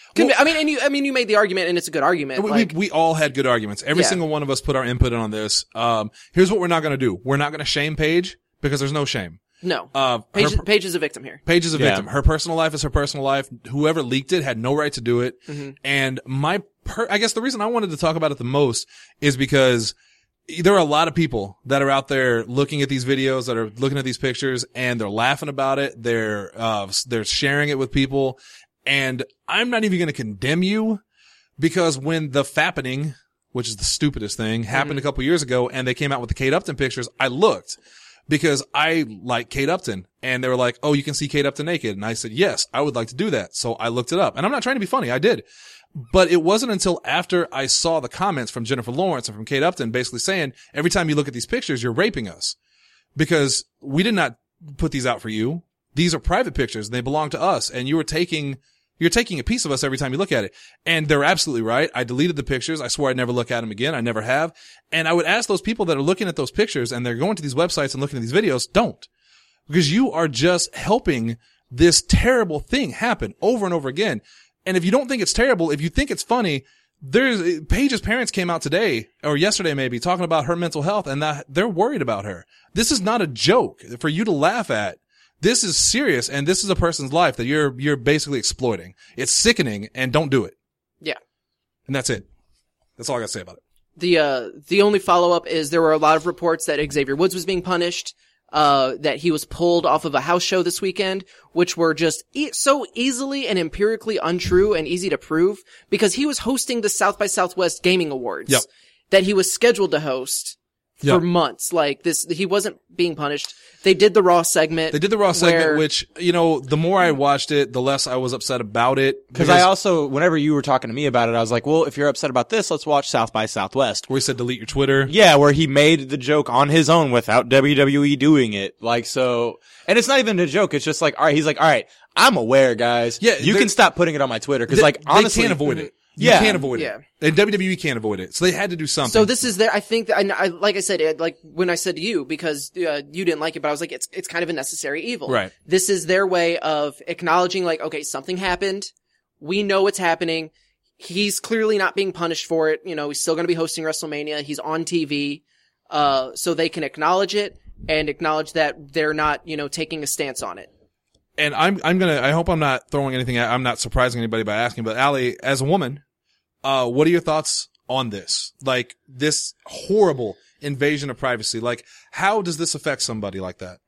Conv- I mean, and you, I mean, you made the argument, and it's a good argument. We, like, we, we all had good arguments. Every Yeah. single one of us put our input in on this. Um, here's what we're not going to do. We're not going to shame Paige because there's no shame. no, Uh, Paige, her, Paige is a victim here. Paige is a Yeah. victim. Her personal life is her personal life. Whoever leaked it had no right to do it. Mm-hmm. And my, per- I guess the reason I wanted to talk about it the most is because there are a lot of people that are out there looking at these videos, that are looking at these pictures, and they're laughing about it. They're, uh, they're sharing it with people. And I'm not even going to condemn you because when the fappening, which is the stupidest thing, happened a couple years ago and they came out with the Kate Upton pictures, I looked. Because I like Kate Upton, and they were like, oh, you can see Kate Upton naked. And I said, yes, I would like to do that. So I looked it up. And I'm not trying to be funny. I did. But it wasn't until after I saw the comments from Jennifer Lawrence and from Kate Upton basically saying, every time you look at these pictures, you're raping us. Because we did not put these out for you. These are private pictures, and they belong to us. And you were taking... You're taking a piece of us every time you look at it. And they're absolutely right. I deleted the pictures. I swore I'd never look at them again. I never have. And I would ask those people that are looking at those pictures and they're going to these websites and looking at these videos, don't. Because you are just helping this terrible thing happen over and over again. And if you don't think it's terrible, if you think it's funny, there's, Paige's parents came out today, or yesterday maybe, talking about her mental health and that they're worried about her. This is not a joke for you to laugh at. This is serious, and this is a person's life that you're you're basically exploiting. It's sickening, and don't do it. Yeah. And that's it. That's all I got to say about it. The uh the only follow up is there were a lot of reports that Xavier Woods was being punished, uh that he was pulled off of a house show this weekend, which were just e- so easily and empirically untrue and easy to prove because he was hosting the South by Southwest Gaming Awards Yep. that he was scheduled to host for Yep. months. Like this, he wasn't being punished. They did the Raw segment. They did the Raw segment, where- which, you know, the more I watched it, the less I was upset about it. Because I also, whenever you were talking to me about it, I was like, well, if you're upset about this, let's watch South by Southwest. Where he said delete your Twitter. Yeah, where he made the joke on his own without W W E doing it. Like, so, and it's not even a joke. It's just like, all right, he's like, all right, I'm aware, guys. Yeah, you they- can stop putting it on my Twitter. Cause They- like, honestly. they can't avoid it. You Yeah. can't avoid Yeah. it. And W W E can't avoid it. So they had to do something. So this is their, I think that, I, I, like I said, it, like when I said to you, because uh, you didn't like it, but I was like, it's, it's kind of a necessary evil. Right. This is their way of acknowledging like, okay, something happened. We know what's happening. He's clearly not being punished for it. You know, he's still going to be hosting WrestleMania. He's on T V. Uh, so they can acknowledge it and acknowledge that they're not, you know, taking a stance on it. And I'm, I'm gonna, I hope I'm not throwing anything at, I'm not surprising anybody by asking, but Allie, as a woman, uh, what are your thoughts on this? Like, this horrible invasion of privacy. Like, how does this affect somebody like that?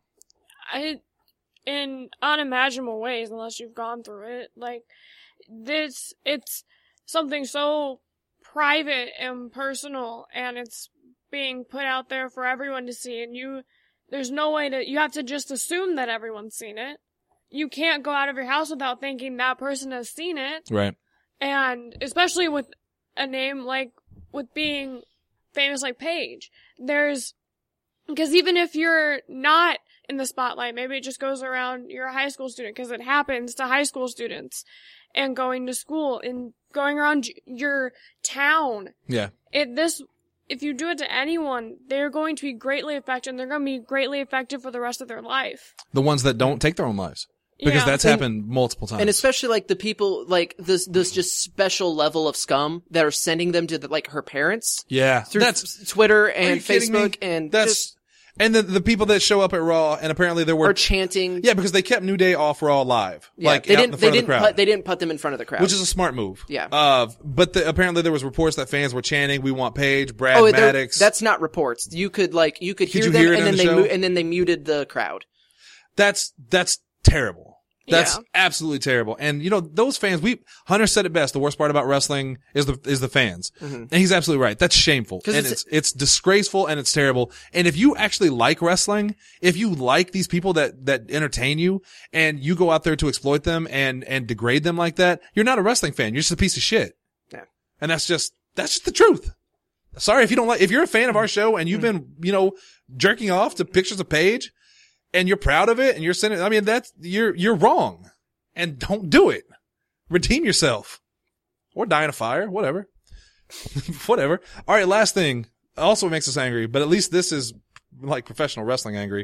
I, in unimaginable ways, unless you've gone through it. Like, this, it's something so private and personal, and it's being put out there for everyone to see, and you, there's no way to, you have to just assume that everyone's seen it. You can't go out of your house without thinking that person has seen it. Right. And especially with a name like, with being famous like Paige, there's, because even if you're not in the spotlight, maybe it just goes around, you're a high school student, because it happens to high school students, and going to school, and going around j- your town. Yeah. It, this, if you do it to anyone, they're going to be greatly affected, and they're going to be greatly affected for the rest of their life. The ones that don't take their own lives. Because Yeah. that's And- happened multiple times. And especially like the people, like this, this just special level of scum that are sending them to the, like her parents yeah. through That's, f- Twitter are and you kidding me? Facebook and That's, just and the, the people that show up at Raw, and apparently there were, are chanting. yeah, because they kept New Day off Raw live. Yeah, like, they out in didn't. the They front of didn't. the crowd. Put, they didn't put them in front of the crowd. Which is a smart move. Yeah. Uh, but the, apparently there was reports that fans were chanting, "We want Paige, Brad oh, they're- Maddox." that's not reports. You could like you could Could hear you them, hear it and on then the they show? mu- and then they muted the crowd. That's that's terrible. That's Yeah. absolutely terrible. And you know, those fans, we Hunter said it best. The worst part about wrestling is the is the fans, and he's absolutely right. That's shameful, and it's- it's, it's disgraceful, and it's terrible. And if you actually like wrestling, if you like these people that that entertain you, and you go out there to exploit them and and degrade them like that, you're not a wrestling fan. You're just a piece of shit. Yeah. And that's just that's just the truth. Sorry if you don't like. If you're a fan of our show and you've been you know jerking off to pictures of Paige, and you're proud of it, and you're sending, I mean, that's, you're, you're wrong. And don't do it. Redeem yourself. Or die in a fire, whatever. Whatever. Alright, last thing. Also makes us angry, but at least this is like professional wrestling angry.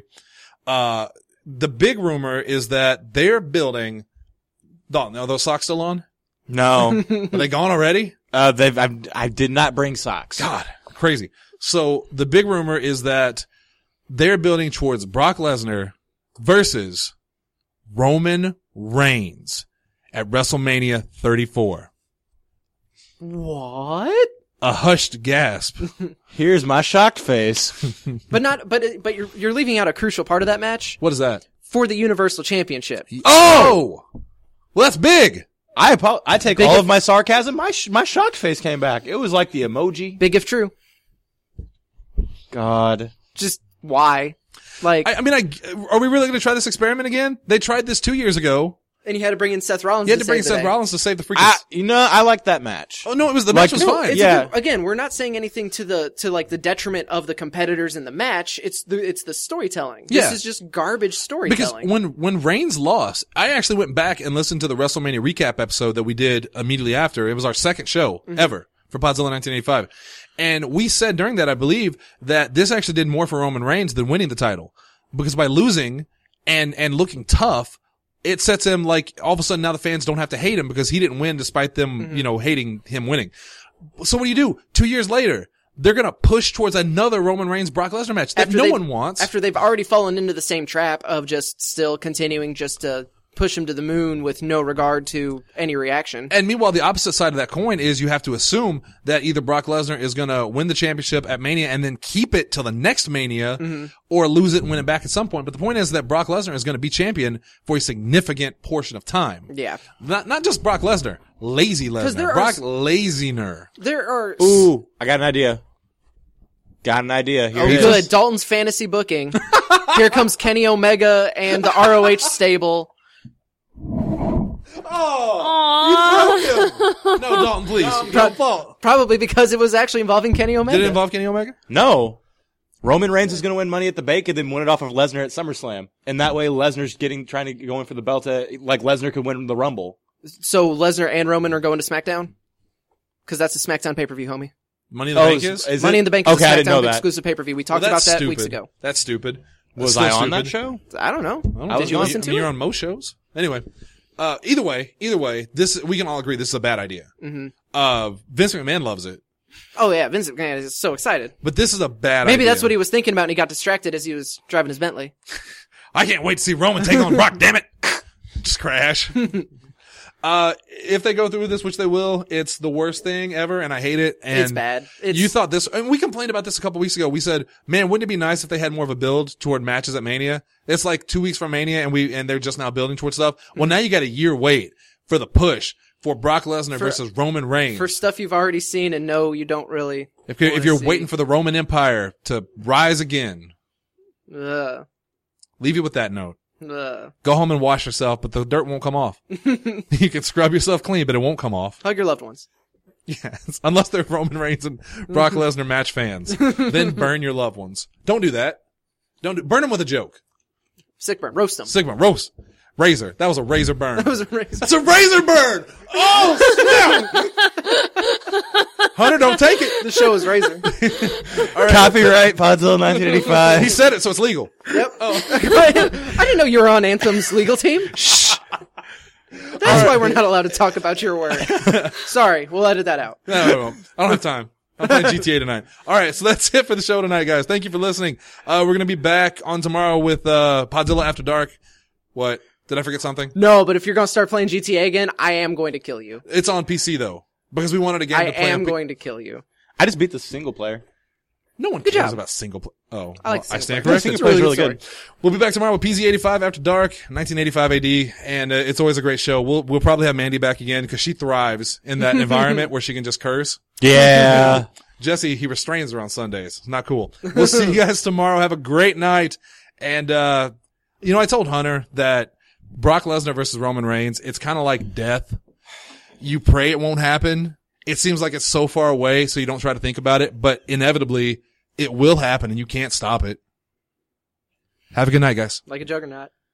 Uh, the big rumor is that they're building, Dalton, are those socks still on? No. Are they gone already? Uh, they've, I, I did not bring socks. God, crazy. So the big rumor is that they're building towards Brock Lesnar versus Roman Reigns at WrestleMania thirty-four. What? A hushed gasp. Here's my shocked face. But not. But but you're you're leaving out a crucial part of that match What is that? for the Universal Championship. Oh! Well, that's big. I apo- I take Big all if- of my sarcasm. My sh- my shocked face came back. It was like the emoji. Big if true. God. Just why? Like, I, I mean, I, are we really going to try this experiment again? They tried this two years ago. and you had to bring in Seth Rollins. You had to bring save the Seth day. Rollins to save the freaking. I, you know, I like that match. oh no, it was the Like, match was no, fine. It's Yeah. a good- again, we're not saying anything to the to like the detriment of the competitors in the match. It's the it's the storytelling. Yeah. This is just garbage Because storytelling. when when Reigns lost, I actually went back and listened to the WrestleMania recap episode that we did immediately after. It was our second show Mm-hmm. ever for Podzilla nineteen eighty-five. And we said during that, I believe, that this actually did more for Roman Reigns than winning the title. Because by losing and and looking tough, it sets him like all of a sudden now the fans don't have to hate him because he didn't win despite them, Mm-hmm. you know, hating him winning. So what do you do? Two years later, they're going to push towards another Roman Reigns Brock Lesnar match that After no they- one wants. After they've already fallen into the same trap of just still continuing just to push him to the moon with no regard to any reaction. And meanwhile, the opposite side of that coin is you have to assume that either Brock Lesnar is going to win the championship at Mania and then keep it till the next Mania Mm-hmm. or lose it and win it back at some point. But the point is that Brock Lesnar is going to be champion for a significant portion of time. Yeah. Not, not just Brock Lesnar, lazy Lesnar. there are Brock s- Laziner. There are Ooh, I got an idea. Got an idea. Here Oh, it is. good. Dalton's fantasy booking. Here comes Kenny Omega and the R O H stable. Aww. No, Dalton, please. Pro- Probably because it was actually involving Kenny Omega. Did it involve Kenny Omega? No. Roman Reigns is going to win Money at the Bank and then win it off of Lesnar at SummerSlam. And that way Lesnar's getting, trying to go in for the belt, uh, like Lesnar could win the Rumble. So Lesnar and Roman are going to SmackDown? Because that's a SmackDown pay-per-view, homie. Money in the Oh, Bank is- is? is Money it? in the Bank is Okay, a I didn't know SmackDown that. exclusive pay-per-view. We talked Well, about that's that stupid. weeks ago. That's stupid. Was That's I still on that stupid. show? I don't know. I don't I know. was Did you on- listen I to mean, it? You're on most shows. Anyway, uh, either way, either way, this, we can all agree this is a bad idea. Mm-hmm. Uh, Vince McMahon loves it, Oh yeah, Vince McMahon is so excited. but this is a bad Maybe idea. that's what he was thinking about and he got distracted as he was driving his Bentley. I can't wait to see Roman take on Brock, damn it. Just crash. uh, if they go through with this, which they will, it's the worst thing ever and I hate it. And It's bad. It's, you thought this, and we complained about this a couple weeks ago. We said, man, wouldn't it be nice if they had more of a build toward matches at Mania? It's like two weeks from Mania and we, and they're just now building towards stuff. Well, now you got a year wait for the push for Brock Lesnar versus Roman Reigns. for stuff you've already seen and know you don't really. if you're, if wanna you're see. waiting for the Roman Empire to rise again, Ugh, leave you with that note. ugh. Go home and wash yourself, but the dirt won't come off. You can scrub yourself clean, but it won't come off. Hug your loved ones. Yes, unless they're Roman Reigns and Brock Lesnar match fans. Then burn your loved ones. Don't do that. Don't do, burn them with a joke. Sick burn. Roast them. Sigma, roast. Razor. That was a razor burn. That was a razor. That's a razor burn! Oh, snap! Hunter, don't take it. The show is razor. Copyright Podzilla nineteen eighty-five. He said it, so it's legal. Yep. Oh. I didn't know you were on Anthem's legal team. Shh. That's why we're not allowed to talk about your work. Sorry, we'll edit that out. No, no, no. I don't have time. I'm playing G T A tonight. All right, so that's it for the show tonight, guys. Thank you for listening. Uh, we're gonna be back on tomorrow with uh Podzilla After Dark. What? Did I forget something? No, but if you're going to start playing G T A again, I am going to kill you. It's on P C though, because we wanted a game I to play. am on P- going to kill you. I just beat the single player. No one Good cares job. about single play. Oh, I like well, I single stand player. corrected. Single player's really Really good. We'll be back tomorrow with P Z eighty-five After Dark, nineteen eighty-five A D, and uh, it's always a great show. We'll we'll probably have Mandy back again because she thrives in that environment where she can just curse. Yeah. Jesse, he restrains her on Sundays. Not cool. We'll see you guys tomorrow. Have a great night. And, uh, you know, I told Hunter that Brock Lesnar versus Roman Reigns, it's kind of like death. You pray it won't happen. It seems like it's so far away, so you don't try to think about it, but inevitably it will happen and you can't stop it. Have a good night, guys. Like a juggernaut.